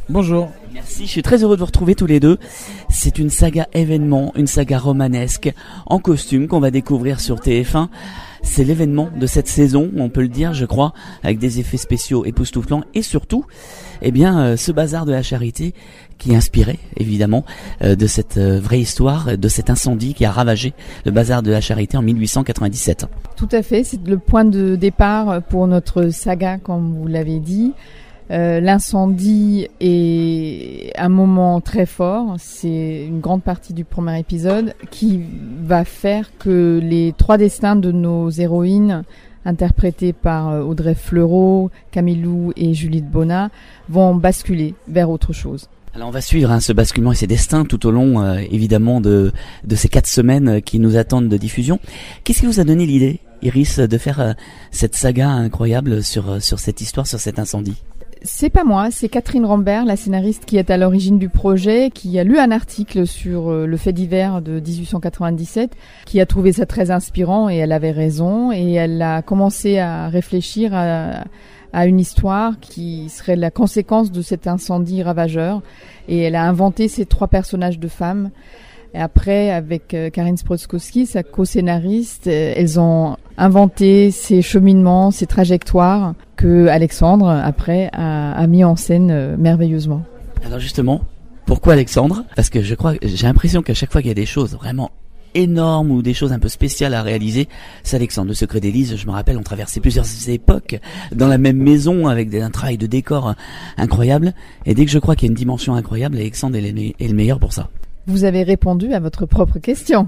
Bonjour. Merci, je suis très heureux de vous retrouver tous les deux. C'est une saga événement, une saga romanesque en costume qu'on va découvrir sur TF1. C'est l'événement de cette saison, on peut le dire, je crois, avec des effets spéciaux époustouflants et surtout, ce bazar de la charité qui est inspiré, évidemment, de cette vraie histoire, de cet incendie qui a ravagé le bazar de la charité en 1897. Tout à fait, c'est le point de départ pour notre saga, comme vous l'avez dit. L'incendie est un moment très fort, c'est une grande partie du premier épisode qui va faire que les 3 destins de nos héroïnes, interprétées par Audrey Fleurot, Camille Lou et Juliette Bonnat, vont basculer vers autre chose. Alors on va suivre ce basculement et ces destins tout au long évidemment de ces 4 semaines qui nous attendent de diffusion. Qu'est-ce qui vous a donné l'idée, Iris, de faire cette saga incroyable sur cette histoire, sur cet incendie ? C'est pas moi, c'est Catherine Rambert, la scénariste qui est à l'origine du projet, qui a lu un article sur le fait divers de 1897, qui a trouvé ça très inspirant et elle avait raison et elle a commencé à réfléchir à une histoire qui serait la conséquence de cet incendie ravageur et elle a inventé ces 3 personnages de femmes. Et après, avec Karine Sprotkowski, sa co-scénariste, elles ont inventé ces cheminements, ces trajectoires que Alexandre, après, a mis en scène merveilleusement. Alors justement, pourquoi Alexandre ? Parce que j'ai l'impression qu'à chaque fois qu'il y a des choses vraiment énormes ou des choses un peu spéciales à réaliser, c'est Alexandre. Le Secret d'Élise, je me rappelle, on traversait plusieurs époques dans la même maison avec un travail de décor incroyable. Et dès que je crois qu'il y a une dimension incroyable, Alexandre est le meilleur pour ça. Vous avez répondu à votre propre question.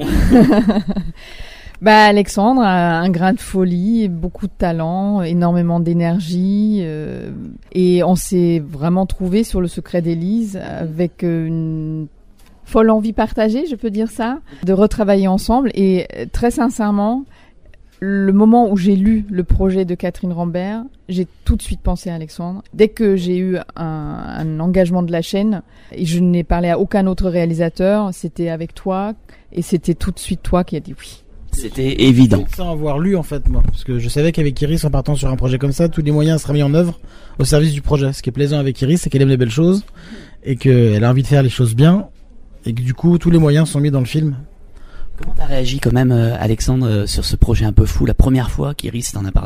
Alexandre a un grain de folie, beaucoup de talent, énormément d'énergie et on s'est vraiment trouvé sur Le Secret d'Élise avec une folle envie partagée, je peux dire ça, de retravailler ensemble et très sincèrement, le moment où j'ai lu le projet de Catherine Rambert, j'ai tout de suite pensé à Alexandre. Dès que j'ai eu un engagement de la chaîne, et je n'ai parlé à aucun autre réalisateur, c'était avec toi, et c'était tout de suite toi qui as dit oui. C'était évident. Sans avoir lu en fait, moi, parce que je savais qu'avec Iris, en partant sur un projet comme ça, tous les moyens seraient mis en œuvre au service du projet. Ce qui est plaisant avec Iris, c'est qu'elle aime les belles choses, et qu'elle a envie de faire les choses bien, et que du coup, tous les moyens sont mis dans le film. Comment t'as réagi quand même, Alexandre, sur ce projet un peu fou, la première fois qu'Iris t'en a parlé ?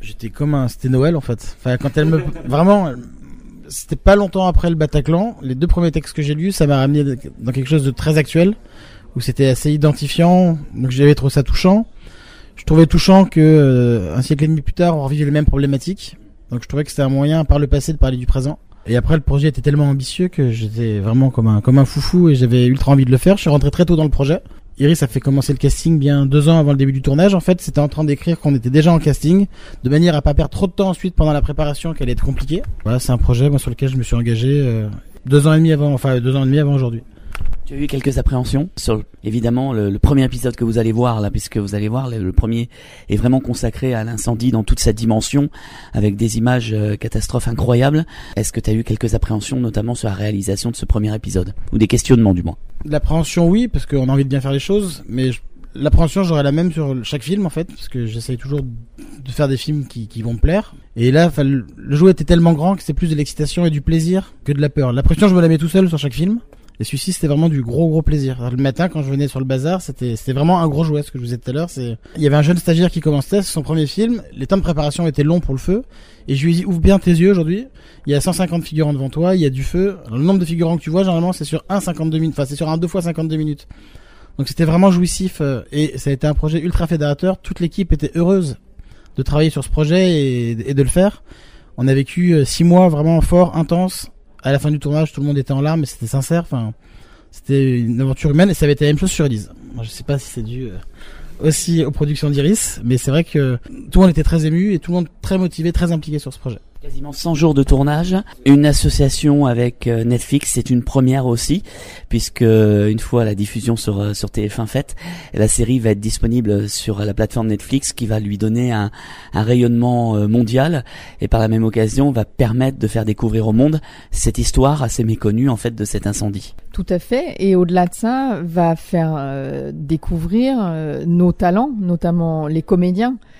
C'était Noël en fait. Enfin, quand elle vraiment, c'était pas longtemps après le Bataclan. Les 2 premiers textes que j'ai lus, ça m'a ramené dans quelque chose de très actuel, où c'était assez identifiant. Donc j'avais trouvé ça touchant. Je trouvais touchant que un siècle et demi plus tard, on revivait les mêmes problématiques. Donc je trouvais que c'était un moyen, par le passé, de parler du présent. Et après, le projet était tellement ambitieux que j'étais vraiment comme un foufou et j'avais ultra envie de le faire. Je suis rentré très tôt dans le projet. Iris a fait commencer le casting bien 2 ans avant le début du tournage. En fait, c'était en train d'écrire qu'on était déjà en casting, de manière à pas perdre trop de temps ensuite pendant la préparation qui allait être compliquée. Voilà, c'est un projet sur lequel je me suis engagé 2 ans et demi avant aujourd'hui. Tu as eu quelques appréhensions sur évidemment le premier épisode que vous allez voir là, puisque vous allez voir le premier est vraiment consacré à l'incendie dans toute sa dimension, avec des images catastrophes incroyables. Est-ce que tu as eu quelques appréhensions, notamment sur la réalisation de ce premier épisode, ou des questionnements du moins ? L'appréhension, oui, parce qu'on a envie de bien faire les choses, mais l'appréhension, j'aurais la même sur chaque film en fait, parce que j'essaye toujours de faire des films qui vont me plaire. Et là, le jeu était tellement grand que c'est plus de l'excitation et du plaisir que de la peur. L'appréhension, je me la mets tout seul sur chaque film. Et celui-ci, c'était vraiment du gros plaisir. Alors, le matin, quand je venais sur le bazar, c'était vraiment un gros jouet, ce que je vous disais tout à l'heure. Il y avait un jeune stagiaire qui commençait, c'est son premier film. Les temps de préparation étaient longs pour le feu. Et je lui ai dit, ouvre bien tes yeux aujourd'hui. Il y a 150 figurants devant toi, il y a du feu. Alors, le nombre de figurants que tu vois, généralement, c'est sur un 52 minutes. Enfin, c'est sur un 2 fois 52 minutes. Donc, c'était vraiment jouissif. Et ça a été un projet ultra fédérateur. Toute l'équipe était heureuse de travailler sur ce projet et de le faire. On a vécu 6 mois vraiment forts, intenses. À la fin du tournage, tout le monde était en larmes, mais c'était sincère. Enfin, c'était une aventure humaine et ça avait été la même chose sur Élise. Moi, je sais pas si c'est dû aussi aux productions d'Iris, mais c'est vrai que tout le monde était très ému et tout le monde très motivé, très impliqué sur ce projet. Quasiment 100 jours de tournage, une association avec Netflix, c'est une première aussi, puisque une fois la diffusion sur TF1 faite, la série va être disponible sur la plateforme Netflix qui va lui donner un rayonnement mondial et par la même occasion va permettre de faire découvrir au monde cette histoire assez méconnue en fait de cet incendie. Tout à fait, et au-delà de ça, va faire découvrir nos talents, notamment les comédiens,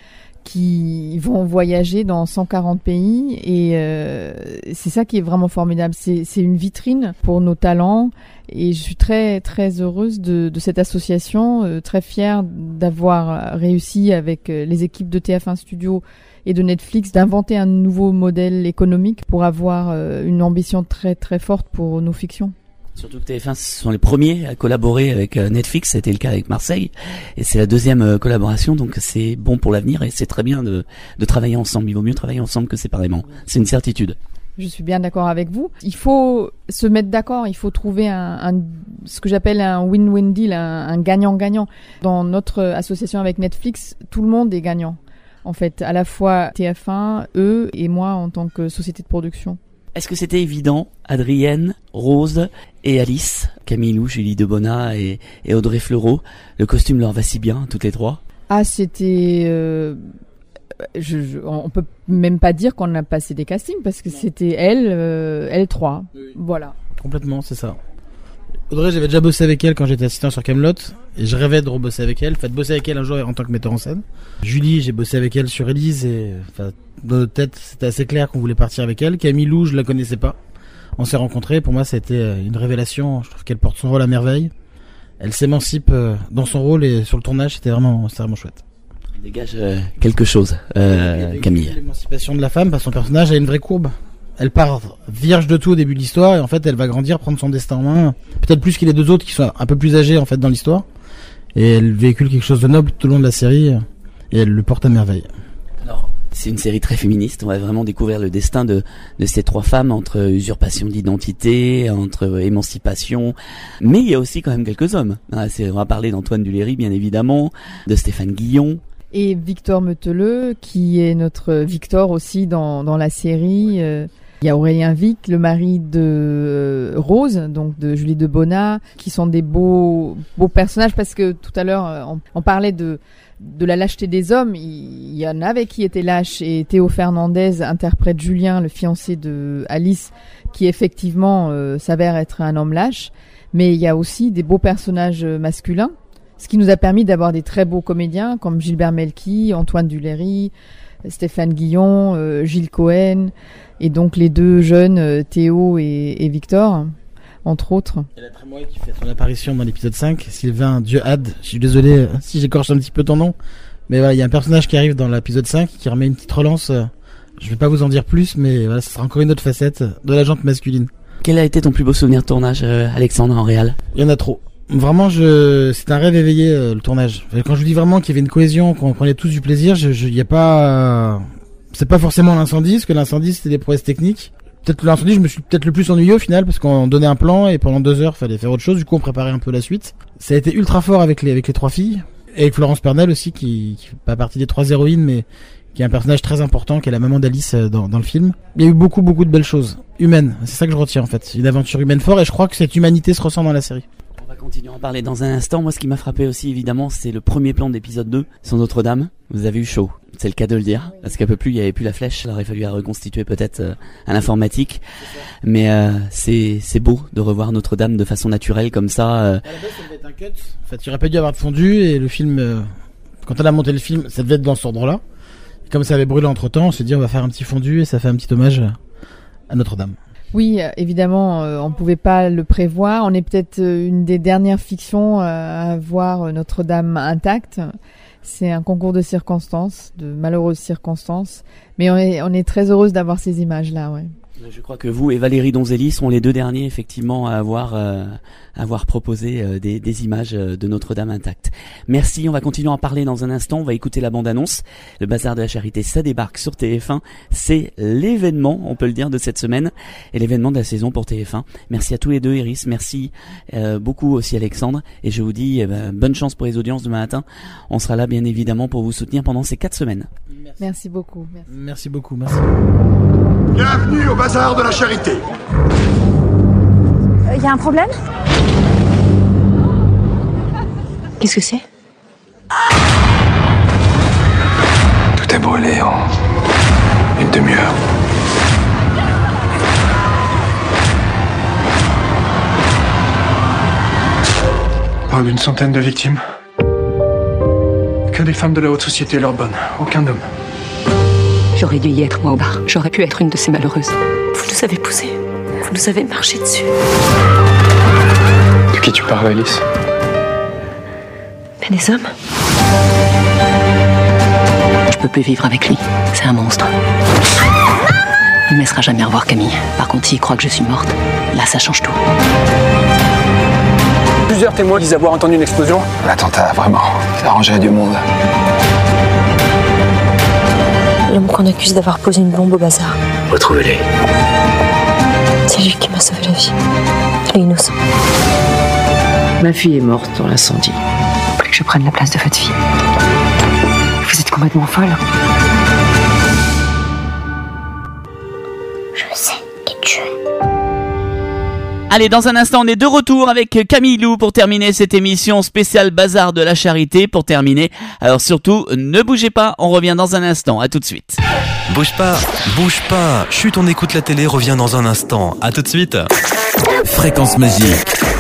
qui vont voyager dans 140 pays et c'est ça qui est vraiment formidable. C'est une vitrine pour nos talents et je suis très très heureuse de cette association, très fière d'avoir réussi avec les équipes de TF1 Studio et de Netflix d'inventer un nouveau modèle économique pour avoir une ambition très très forte pour nos fictions. Surtout que TF1 sont les premiers à collaborer avec Netflix, c'était le cas avec Marseille, et c'est la deuxième collaboration, donc c'est bon pour l'avenir et c'est très bien de travailler ensemble. Il vaut mieux travailler ensemble que séparément, c'est une certitude. Je suis bien d'accord avec vous. Il faut se mettre d'accord, il faut trouver ce que j'appelle un win-win deal, un gagnant-gagnant. Dans notre association avec Netflix, tout le monde est gagnant. En fait, à la fois TF1, eux et moi en tant que société de production. Est-ce que c'était évident, Adrienne, Rose et Alice, Camille Lou, Julie Debona et Audrey Fleurot, le costume leur va si bien, toutes les trois? Ah, c'était... on peut même pas dire qu'on a passé des castings parce que c'était elles trois. Oui. Voilà. Complètement, c'est ça. Audrey, j'avais déjà bossé avec elle quand j'étais assistant sur Kaamelott et je rêvais de rebosser avec elle. Fait bosser avec elle un jour en tant que metteur en scène. Julie, j'ai bossé avec elle sur Élise et dans notre tête, c'était assez clair qu'on voulait partir avec elle. Camille Lou, je la connaissais pas. On s'est rencontrés. Pour moi, c'était une révélation. Je trouve qu'elle porte son rôle à merveille. Elle s'émancipe dans son rôle et sur le tournage, c'était vraiment chouette. Elle dégage quelque chose, Camille. L'émancipation de la femme, parce que son personnage a une vraie courbe. Elle part vierge de tout au début de l'histoire et en fait elle va grandir, prendre son destin en main, peut-être plus que les deux autres qui sont un peu plus âgés en fait dans l'histoire, et elle véhicule quelque chose de noble tout au long de la série et elle le porte à merveille. Alors c'est une série très féministe, on va vraiment découvrir le destin de ces trois femmes entre usurpation d'identité, entre émancipation, mais il y a aussi quand même quelques hommes. On va parler d'Antoine Duléry bien évidemment, de Stéphane Guillon. Et Victor Meteleux, qui est notre Victor aussi dans la série. Il y a Aurélien Vic, le mari de Rose, donc de Julie Debona, qui sont des beaux personnages parce que tout à l'heure on parlait de la lâcheté des hommes. Il y en avait qui étaient lâches et Théo Fernandez interprète Julien, le fiancé de Alice, qui effectivement s'avère être un homme lâche. Mais il y a aussi des beaux personnages masculins. Ce qui nous a permis d'avoir des très beaux comédiens comme Gilbert Melki, Antoine Duléry, Stéphane Guillon, Gilles Cohen, et donc les deux jeunes, Théo et Victor, entre autres. Il y a la Trémoille qui fait son apparition dans l'épisode 5, Sylvain Dieuhad, je suis désolé si j'écorche un petit peu ton nom, mais voilà, il y a un personnage qui arrive dans l'épisode 5 qui remet une petite relance, je vais pas vous en dire plus, mais voilà, ce sera encore une autre facette de la jante masculine. Quel a été ton plus beau souvenir de tournage, Alexandre, en réal? Il y en a trop. Vraiment, c'est un rêve éveillé, le tournage. Quand je vous dis vraiment qu'il y avait une cohésion, qu'on prenait tous du plaisir, y a pas, c'est pas forcément l'incendie, parce que l'incendie c'était des prouesses techniques. Peut-être l'incendie, je me suis peut-être le plus ennuyé au final, parce qu'on donnait un plan et pendant 2 heures, fallait faire autre chose. Du coup, on préparait un peu la suite. Ça a été ultra fort avec les 3 filles. Et avec Florence Pernel aussi, qui fait pas partie des 3 héroïnes, mais qui est un personnage très important, qui est la maman d'Alice dans le film. Il y a eu beaucoup de belles choses. Humaines. C'est ça que je retiens, en fait. Une aventure humaine forte, et je crois que cette humanité se ressent dans la série. On va continuer à en parler dans un instant. Moi, ce qui m'a frappé aussi, évidemment, c'est le premier plan d'épisode 2 sur Notre-Dame. Vous avez eu chaud, c'est le cas de le dire, parce qu'il n'y avait plus la flèche. Il aurait fallu la reconstituer peut-être à l'informatique. Mais c'est beau de revoir Notre-Dame de façon naturelle comme ça. À la base, ça devait être un cut. En fait, il aurait pas dû avoir de fondu et le film, quand elle a monté le film, ça devait être dans cet ordre-là. Et comme ça avait brûlé entre-temps, on s'est dit on va faire un petit fondu et ça fait un petit hommage à Notre-Dame. Oui, évidemment, on pouvait pas le prévoir. On est peut-être une des dernières fictions à voir Notre-Dame intacte. C'est un concours de circonstances, de malheureuses circonstances. Mais on est très heureuse d'avoir ces images-là, ouais. Je crois que vous et Valérie Donzelli sont les deux derniers effectivement à avoir proposé des images de Notre-Dame intacte. Merci, on va continuer à en parler dans un instant, on va écouter la bande-annonce. Le Bazar de la Charité, ça débarque sur TF1, c'est l'événement, on peut le dire, de cette semaine et l'événement de la saison pour TF1. Merci à tous les deux, Iris, merci beaucoup aussi Alexandre, et je vous dis bonne chance pour les audiences demain matin. On sera là bien évidemment pour vous soutenir pendant ces 4 semaines. Merci beaucoup. Merci beaucoup, merci. Bienvenue au Bazar de la Charité. Y a un problème? Qu'est-ce que c'est? Tout est brûlé en une demi-heure. Pas d'une centaine de victimes. Que des femmes de la haute société leur bonne, aucun homme. J'aurais dû y être, moi, au bar. J'aurais pu être une de ces malheureuses. Vous nous avez poussés. Vous nous avez marché dessus. De qui tu parles, Alice? Mais des hommes. Je peux plus vivre avec lui. C'est un monstre. Il ne me laissera jamais revoir Camille. Par contre, s'il croit que je suis morte, là, ça change tout. Plusieurs témoins disent avoir entendu une explosion. L'attentat, vraiment, ça arrangerait du monde. L'homme qu'on accuse d'avoir posé une bombe au bazar. Retrouvez-les. C'est lui qui m'a sauvé la vie. Il est innocent. Ma fille est morte dans l'incendie. Vous voulez que je prenne la place de votre fille? Vous êtes complètement folle. Je sais qui tu es. Allez, dans un instant, on est de retour avec Camille Lou pour terminer cette émission spéciale Bazar de la Charité. Pour terminer, alors surtout, ne bougez pas, on revient dans un instant. À tout de suite. Bouge pas. Chut, on écoute la télé, revient dans un instant. À tout de suite. Fréquence Magique.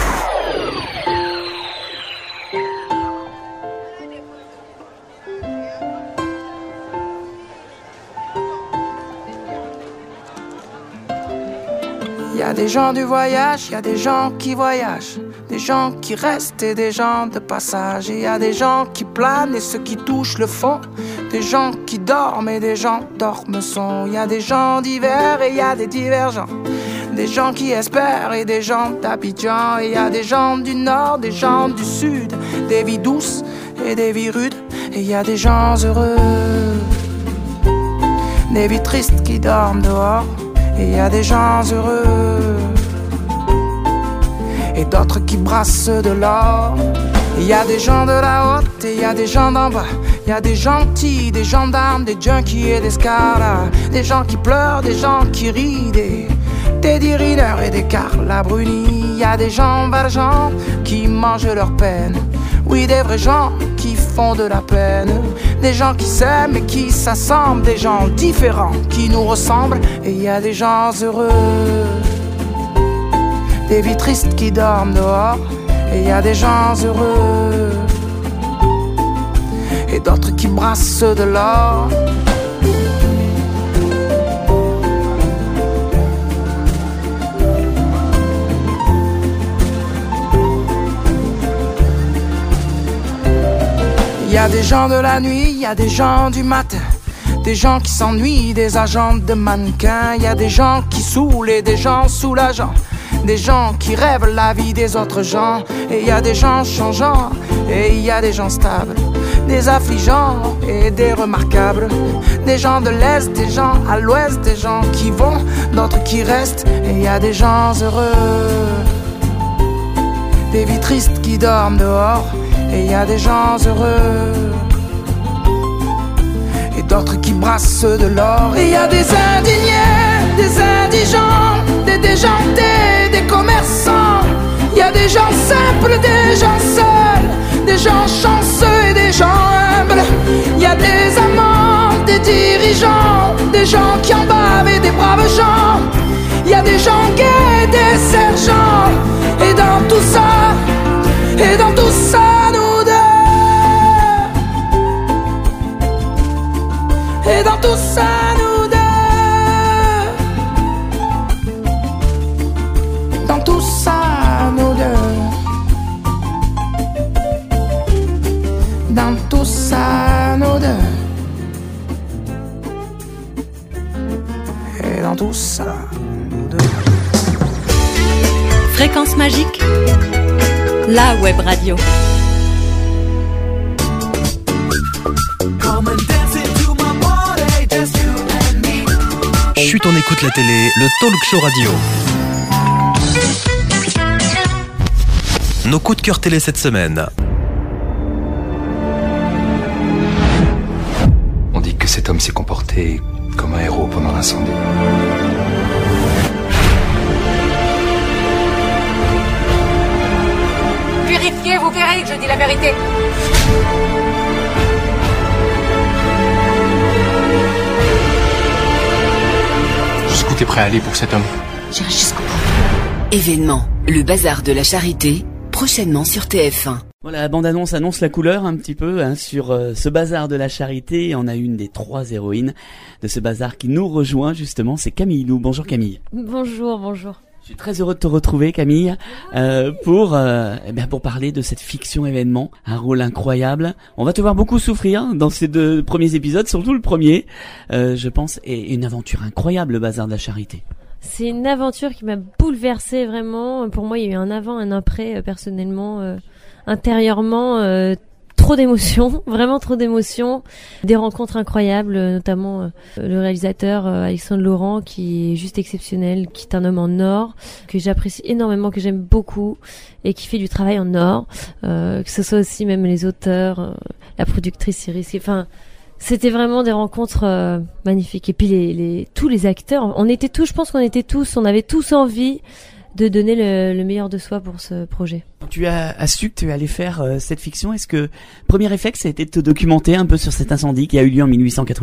Y a des gens du voyage, y a des gens qui voyagent, des gens qui restent et des gens de passage. Et y a des gens qui planent et ceux qui touchent le fond, des gens qui dorment et des gens dorment sont. Y a des gens divers et y a des divergents, des gens qui espèrent et des gens d'Abidjan. Et y a des gens du nord, des gens du sud, des vies douces et des vies rudes. Et y a des gens heureux, des vies tristes qui dorment dehors. Et y a des gens heureux et d'autres qui brassent de l'or. Il y a des gens de la haute et il y a des gens d'en bas. Il y a des gentils, des gendarmes, des junkies et des scaras, des gens qui pleurent, des gens qui rient, des Teddy Riner et des Carla Bruni. Il y a des gens valjean qui mangent leur peine. Oui, des vrais gens qui font de la peine. Des gens qui s'aiment et qui s'assemblent. Des gens différents qui nous ressemblent. Et il y a des gens heureux, des vies tristes qui dorment dehors. Et il y a des gens heureux et d'autres qui brassent de l'or. Il y a des gens de la nuit, il y a des gens du matin, des gens qui s'ennuient, des agents de mannequins. Il y a des gens qui saoulent et des gens soulageants, des gens qui rêvent la vie des autres gens. Et il y a des gens changeants et il y a des gens stables, des affligeants et des remarquables, des gens de l'Est, des gens à l'Ouest, des gens qui vont, d'autres qui restent. Et il y a des gens heureux, des vies tristes qui dorment dehors. Et il y a des gens heureux et d'autres qui brassent de l'or. Et il y a des indignés, des indigents, des déjantés, des commerçants. Il y a des gens simples, des gens seuls, des gens chanceux et des gens humbles. Il y a des amants, des dirigeants, des gens qui en bavent et des braves gens. Il y a des gens gays, des sergents. Et dans tout ça, et dans tout ça, nous deux. Et dans tout ça, nous deux. Dans tout ça, nous deux. Dans tout ça, nous deux. Et dans tout ça, nous deux. Fréquence Magique, la web radio. Chut, on écoute la télé, le talk show radio. Nos coups de cœur télé cette semaine. On dit que cet homme s'est comporté comme un héros pendant l'incendie. Vérifiez, vous verrez que je dis la vérité. Jusqu'où t'es prêt à aller pour cet homme? J'irai jusqu'au bout. Événement, le bazar de la charité, prochainement sur TF1. Voilà, la bande-annonce annonce la couleur un petit peu sur ce bazar de la charité. On a une des 3 héroïnes de ce bazar qui nous rejoint justement, c'est Camille Lou. Bonjour Camille. Bonjour. Je suis très heureux de te retrouver Camille pour parler de cette fiction événement, un rôle incroyable. On va te voir beaucoup souffrir dans ces 2 premiers épisodes, surtout le premier, je pense, et une aventure incroyable, le bazar de la charité. C'est une aventure qui m'a bouleversée vraiment. Pour moi, il y a eu un avant, un après, personnellement. Intérieurement, trop d'émotions, vraiment trop d'émotions, des rencontres incroyables, notamment le réalisateur Alexandre Laurent qui est juste exceptionnel, qui est un homme en or, que j'apprécie énormément, que j'aime beaucoup et qui fait du travail en or, que ce soit aussi même les auteurs, la productrice Iris, enfin c'était vraiment des rencontres magnifiques. Et puis tous les acteurs, on avait tous envie de donner le meilleur de soi pour ce projet. Tu as su que tu allais faire cette fiction. Est-ce que premier réflexe a été de te documenter un peu sur cet incendie qui a eu lieu en 1897 ?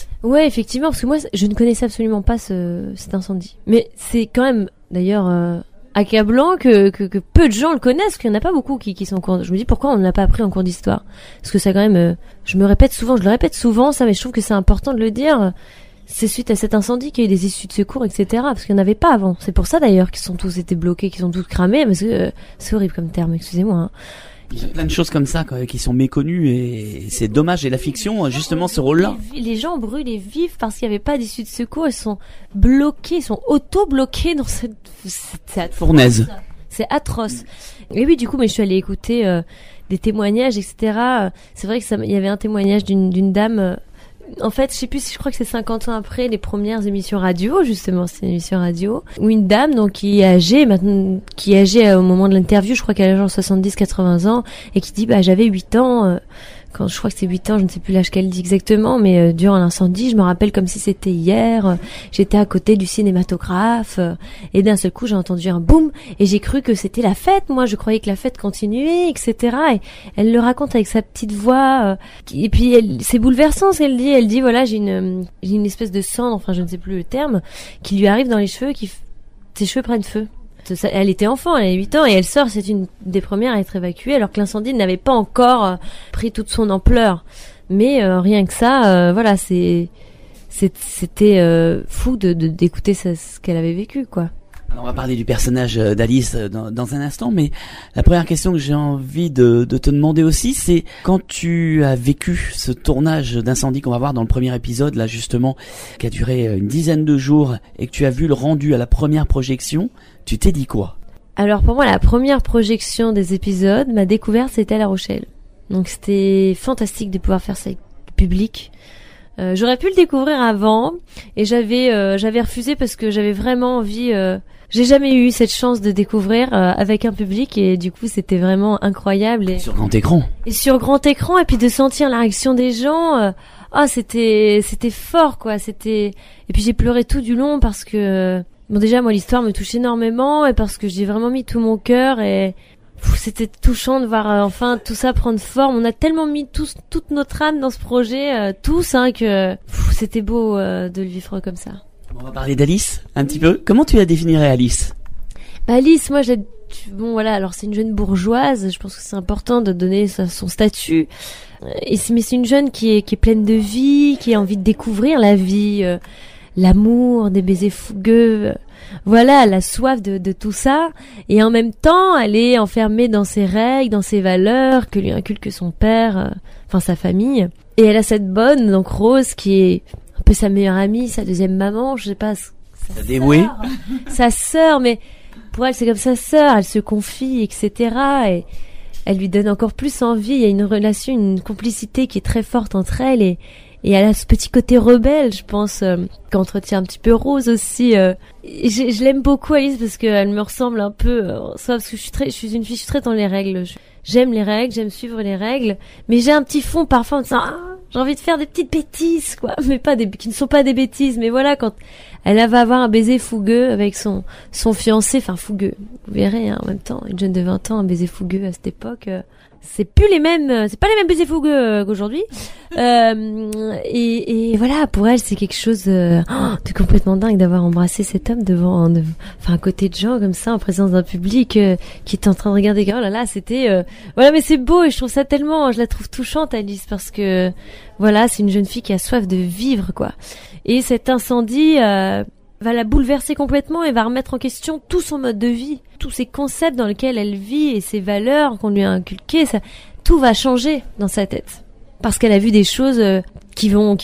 Ouais, effectivement, parce que moi je ne connaissais absolument pas cet incendie. Mais c'est quand même d'ailleurs accablant que peu de gens le connaissent, qu'il n'y en a pas beaucoup qui sont au cours. Je me dis pourquoi on ne l'a pas appris en cours d'histoire ? Parce que ça quand même, je le répète souvent ça, mais je trouve que c'est important de le dire. C'est suite à cet incendie qu'il y a eu des issues de secours, etc. Parce qu'il n'y en avait pas avant. C'est pour ça d'ailleurs qu'ils sont tous été bloqués, qu'ils sont tous cramés. Parce que c'est horrible comme terme, excusez-moi. Hein. Il y a plein de choses comme ça qui sont méconnues et c'est dommage. Et la fiction, justement, ce rôle-là. Les gens brûlent vifs parce qu'il n'y avait pas d'issue de secours. Ils sont bloqués, ils sont auto-bloqués dans cette fournaise. C'est atroce. Et oui, du coup, mais je suis allée écouter des témoignages, etc. C'est vrai que il y avait un témoignage d'une dame. En fait, je crois que c'est 50 ans après les premières émissions radio, justement, c'est une émission radio, où une dame, donc, qui est âgée au moment de l'interview, je crois qu'elle a genre 70-80 ans, et qui dit, j'avais 8 ans, quand je crois que c'est 8 ans, je ne sais plus l'âge qu'elle dit exactement, mais durant l'incendie, je me rappelle comme si c'était hier, j'étais à côté du cinématographe, et d'un seul coup, j'ai entendu un boum, et j'ai cru que c'était la fête, moi, je croyais que la fête continuait, etc. Et elle le raconte avec sa petite voix, et puis c'est bouleversant ce qu'elle dit. Elle dit, voilà, j'ai une espèce de cendre, enfin, je ne sais plus le terme, qui lui arrive dans les cheveux, ses cheveux prennent feu. Elle était enfant, elle a 8 ans et elle sort, c'est une des premières à être évacuée alors que l'incendie n'avait pas encore pris toute son ampleur. Mais rien que ça, voilà, c'était fou d'écouter ce qu'elle avait vécu, quoi. Alors on va parler du personnage d'Alice dans un instant, mais la première question que j'ai envie de te demander aussi, c'est quand tu as vécu ce tournage d'incendie qu'on va voir dans le premier épisode, là justement, qui a duré une dizaine de jours, et que tu as vu le rendu à la première projection, tu t'es dit quoi ? Alors pour moi, la première projection des épisodes, ma découverte, c'était à La Rochelle. Donc c'était fantastique de pouvoir faire ça avec le public. J'aurais pu le découvrir avant, et j'avais refusé parce que j'avais vraiment envie... J'ai jamais eu cette chance de découvrir avec un public, et du coup c'était vraiment incroyable. Sur grand écran. Et sur grand écran, et puis de sentir la réaction des gens, c'était fort, quoi. Et puis j'ai pleuré tout du long parce que bon, déjà moi l'histoire me touche énormément, et parce que j'ai vraiment mis tout mon cœur, et c'était touchant de voir enfin tout ça prendre forme. On a tellement mis toute notre âme dans ce projet, que c'était beau de le vivre comme ça. On va parler d'Alice un petit peu. Comment tu la définirais, Alice ? Alice, moi, bon voilà, alors c'est une jeune bourgeoise. Je pense que c'est important de donner son statut. Mais c'est une jeune qui est pleine de vie, qui a envie de découvrir la vie, l'amour, des baisers fougueux. Voilà, la soif de tout ça. Et en même temps, elle est enfermée dans ses règles, dans ses valeurs que lui inculque son père, sa famille. Et elle a cette bonne, donc Rose, qui est un peu sa meilleure amie, sa deuxième maman, je sais pas, sa sœur, mais pour elle c'est comme sa sœur, elle se confie, etc. Et elle lui donne encore plus envie. Il y a une relation, une complicité qui est très forte entre elles, et elle a ce petit côté rebelle, je pense, qu'entretient un petit peu Rose aussi. Je l'aime beaucoup, Alice, parce qu'elle me ressemble un peu, soit parce que je suis une fille, je suis très dans les règles. J'aime les règles, j'aime suivre les règles, mais j'ai un petit fond parfois en disant, j'ai envie de faire des petites bêtises, quoi, mais qui ne sont pas des bêtises. Mais voilà, quand elle va avoir un baiser fougueux avec son fiancé, fougueux, vous verrez, en même temps, une jeune de 20 ans, un baiser fougueux à cette époque, c'est pas les mêmes baisers fougueux qu'aujourd'hui. Et voilà, pour elle, c'est quelque chose de complètement dingue d'avoir embrassé cet homme à côté de gens comme ça, en présence d'un public qui était en train de regarder. Oh là là, c'était voilà, mais c'est beau et je trouve ça tellement, je la trouve touchante, Alice, parce que voilà, c'est une jeune fille qui a soif de vivre, quoi. Et cet incendie va la bouleverser complètement et va remettre en question tout son mode de vie, tous ces concepts dans lesquels elle vit et ces valeurs qu'on lui a inculquées. Tout va changer dans sa tête parce qu'elle a vu des choses qui vont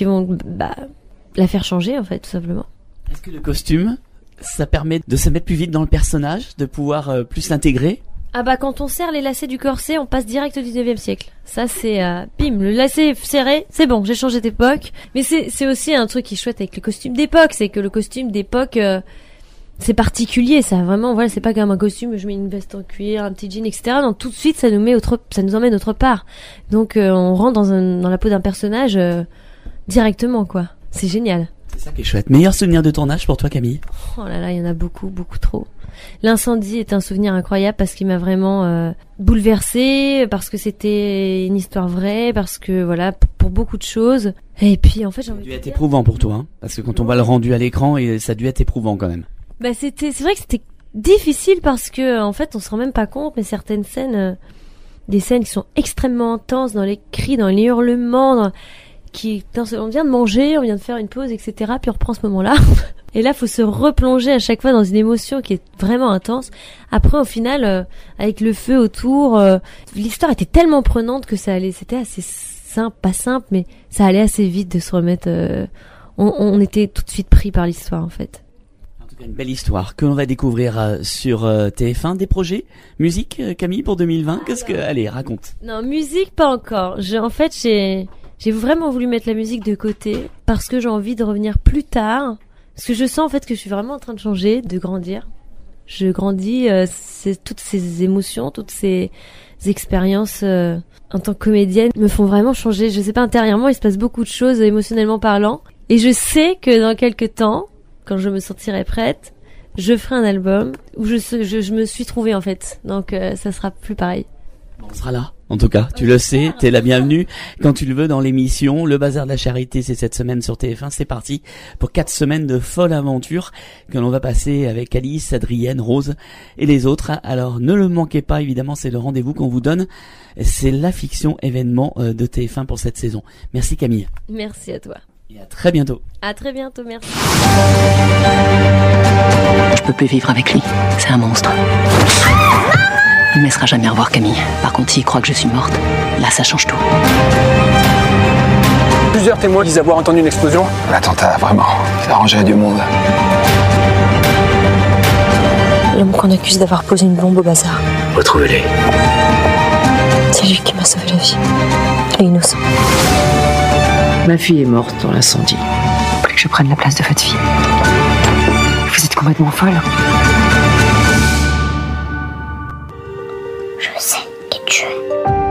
la faire changer, en fait, tout simplement. Est-ce que le costume, ça permet de se mettre plus vite dans le personnage, de pouvoir plus l'intégrer? Ah bah, quand on serre les lacets du corset, on passe direct au 19e siècle. Ça, c'est bim, le lacet serré, c'est bon, j'ai changé d'époque. Mais c'est aussi un truc qui est chouette avec le costume d'époque, c'est que le costume d'époque, c'est particulier, ça, vraiment, voilà, c'est pas comme un costume, je mets une veste en cuir, un petit jean, etc. Non, tout de suite, ça nous emmène autre part. Donc, on rentre dans la peau d'un personnage directement, quoi. C'est génial. C'est ça qui est chouette. Meilleur souvenir de tournage pour toi, Camille? Oh là là, il y en a beaucoup, beaucoup trop. L'incendie est un souvenir incroyable parce qu'il m'a vraiment bouleversée, parce que c'était une histoire vraie, parce que voilà, pour beaucoup de choses. Et puis en fait, ça a dû être éprouvant pour toi, hein, parce que quand on voit le rendu à l'écran, ça a dû être éprouvant quand même. Bah c'est vrai que c'était difficile parce que en fait, on se rend même pas compte, mais certaines scènes, des scènes qui sont extrêmement intenses, dans les cris, dans les hurlements, on vient de manger, on vient de faire une pause, etc. Puis on reprend ce moment-là. Et là, faut se replonger à chaque fois dans une émotion qui est vraiment intense. Après, au final, avec le feu autour, l'histoire était tellement prenante que c'était assez simple, pas simple, mais ça allait assez vite de se remettre. On était tout de suite pris par l'histoire, en fait. En tout cas, une belle histoire que l'on va découvrir sur TF1. Des projets, musique, Camille, pour 2020. Allez, raconte. Non, musique, pas encore. J'ai vraiment voulu mettre la musique de côté parce que j'ai envie de revenir plus tard. Parce que je sens en fait que je suis vraiment en train de changer, de grandir. Je grandis, toutes ces émotions, toutes ces expériences en tant que comédienne me font vraiment changer. Je sais pas, intérieurement, il se passe beaucoup de choses émotionnellement parlant. Et je sais que dans quelques temps, quand je me sentirai prête, je ferai un album où je me suis trouvée en fait. Donc ça sera plus pareil. On sera là. En tout cas, tu le sais, t'es la bienvenue quand tu le veux dans l'émission. Le Bazar de la Charité, c'est cette semaine sur TF1. C'est parti pour 4 semaines de folle aventure que l'on va passer avec Alice, Adrienne, Rose et les autres. Alors ne le manquez pas, évidemment, c'est le rendez-vous qu'on vous donne. C'est la fiction événement de TF1 pour cette saison. Merci Camille. Merci à toi. Et à très bientôt. À très bientôt, merci. Je peux plus vivre avec lui, c'est un monstre. Il ne me laissera jamais revoir Camille. Par contre, s'il croit que je suis morte, là, ça change tout. Plusieurs témoins disent avoir entendu une explosion. L'attentat, vraiment, ça arrangerait du monde. L'homme qu'on accuse d'avoir posé une bombe au bazar. Retrouvez-les. C'est lui qui m'a sauvé la vie. Elle est innocente. Ma fille est morte dans l'incendie. Vous voulez que je prenne la place de votre fille? Vous êtes complètement folle. Je sais qui tu es.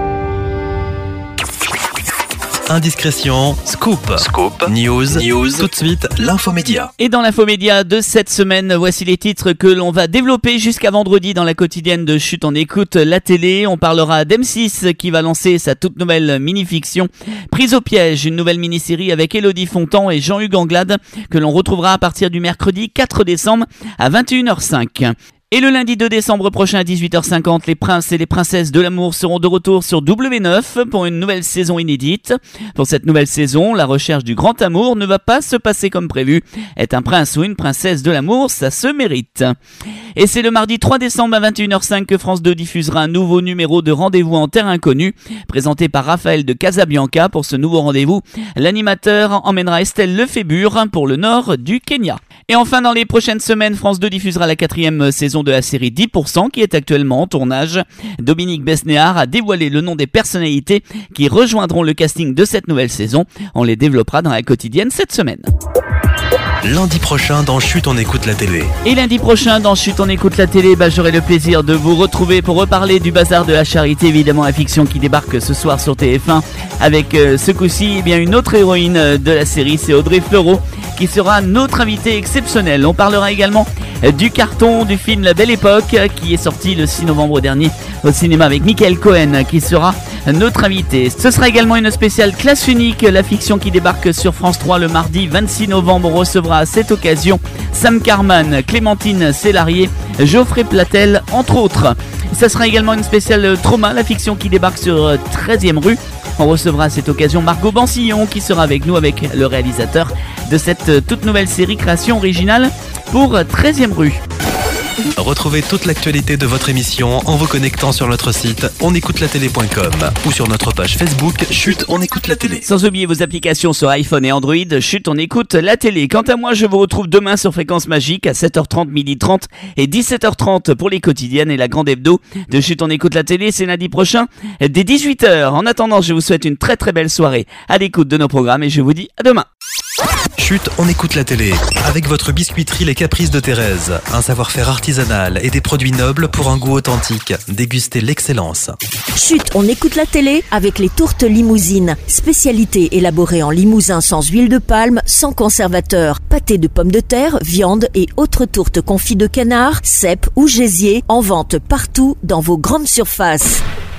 Indiscrétion, scoop, news, tout de suite, l'infomédia. Et dans l'infomédia de cette semaine, voici les titres que l'on va développer jusqu'à vendredi dans la quotidienne de Chut, on écoute la télé. On parlera d'M6 qui va lancer sa toute nouvelle mini-fiction Prise au piège, une nouvelle mini-série avec Élodie Fontan et Jean-Hugues Anglade que l'on retrouvera à partir du mercredi 4 décembre à 21h05. Et le lundi 2 décembre prochain à 18h50, les princes et les princesses de l'amour seront de retour sur W9 pour une nouvelle saison inédite. Pour cette nouvelle saison, la recherche du grand amour ne va pas se passer comme prévu. Être un prince ou une princesse de l'amour, ça se mérite. Et c'est le mardi 3 décembre à 21h05 que France 2 diffusera un nouveau numéro de Rendez-vous en terre inconnue, présenté par Raphaël de Casabianca. Pour ce nouveau rendez-vous, l'animateur emmènera Estelle Lefébure pour le nord du Kenya. Et enfin, dans les prochaines semaines, France 2 diffusera la 4e saison de la série 10% qui est actuellement en tournage. Dominique Besnéard a dévoilé le nom des personnalités qui rejoindront le casting de cette nouvelle saison. On les développera dans la quotidienne cette semaine. Lundi prochain dans Chut, on écoute la télé. Et lundi prochain dans Chut, on écoute la télé, j'aurai le plaisir de vous retrouver pour reparler du Bazar de la Charité, évidemment la fiction qui débarque ce soir sur TF1 avec ce coup-ci une autre héroïne de la série, c'est Audrey Fleurot qui sera notre invitée exceptionnelle. On parlera également du carton du film La Belle Époque qui est sorti le 6 novembre dernier au cinéma avec Michael Cohen qui sera notre invité. Ce sera également une spéciale classe unique, la fiction qui débarque sur France 3 le mardi 26 novembre recevra à cette occasion Sam Carman, Clémentine Célarier, Geoffrey Platel entre autres. Ce sera également une spéciale trauma, la fiction qui débarque sur 13e rue. On recevra à cette occasion Margot Bansillon qui sera avec nous avec le réalisateur de cette toute nouvelle série création originale pour 13e rue. Retrouvez toute l'actualité de votre émission en vous connectant sur notre site onécoutelatélé.com ou sur notre page Facebook Chut, on écoute la télé. Sans oublier vos applications sur iPhone et Android, Chut, on écoute la télé. Quant à moi, je vous retrouve demain sur Fréquence Magique à 7h30, 12h30 et 17h30 pour les quotidiennes et la grande hebdo de Chut, on écoute la télé. C'est lundi prochain dès 18h. En attendant, je vous souhaite une très très belle soirée à l'écoute de nos programmes et je vous dis à demain. Chut, on écoute la télé. Avec votre biscuiterie Les Caprices de Thérèse. Un savoir-faire artisanal et des produits nobles pour un goût authentique. Dégustez l'excellence. Chut, on écoute la télé avec les tourtes limousines. Spécialité élaborée en limousin sans huile de palme, sans conservateur. Pâté de pommes de terre, viande et autres tourtes confites de canard, cèpes ou gésier. En vente partout dans vos grandes surfaces.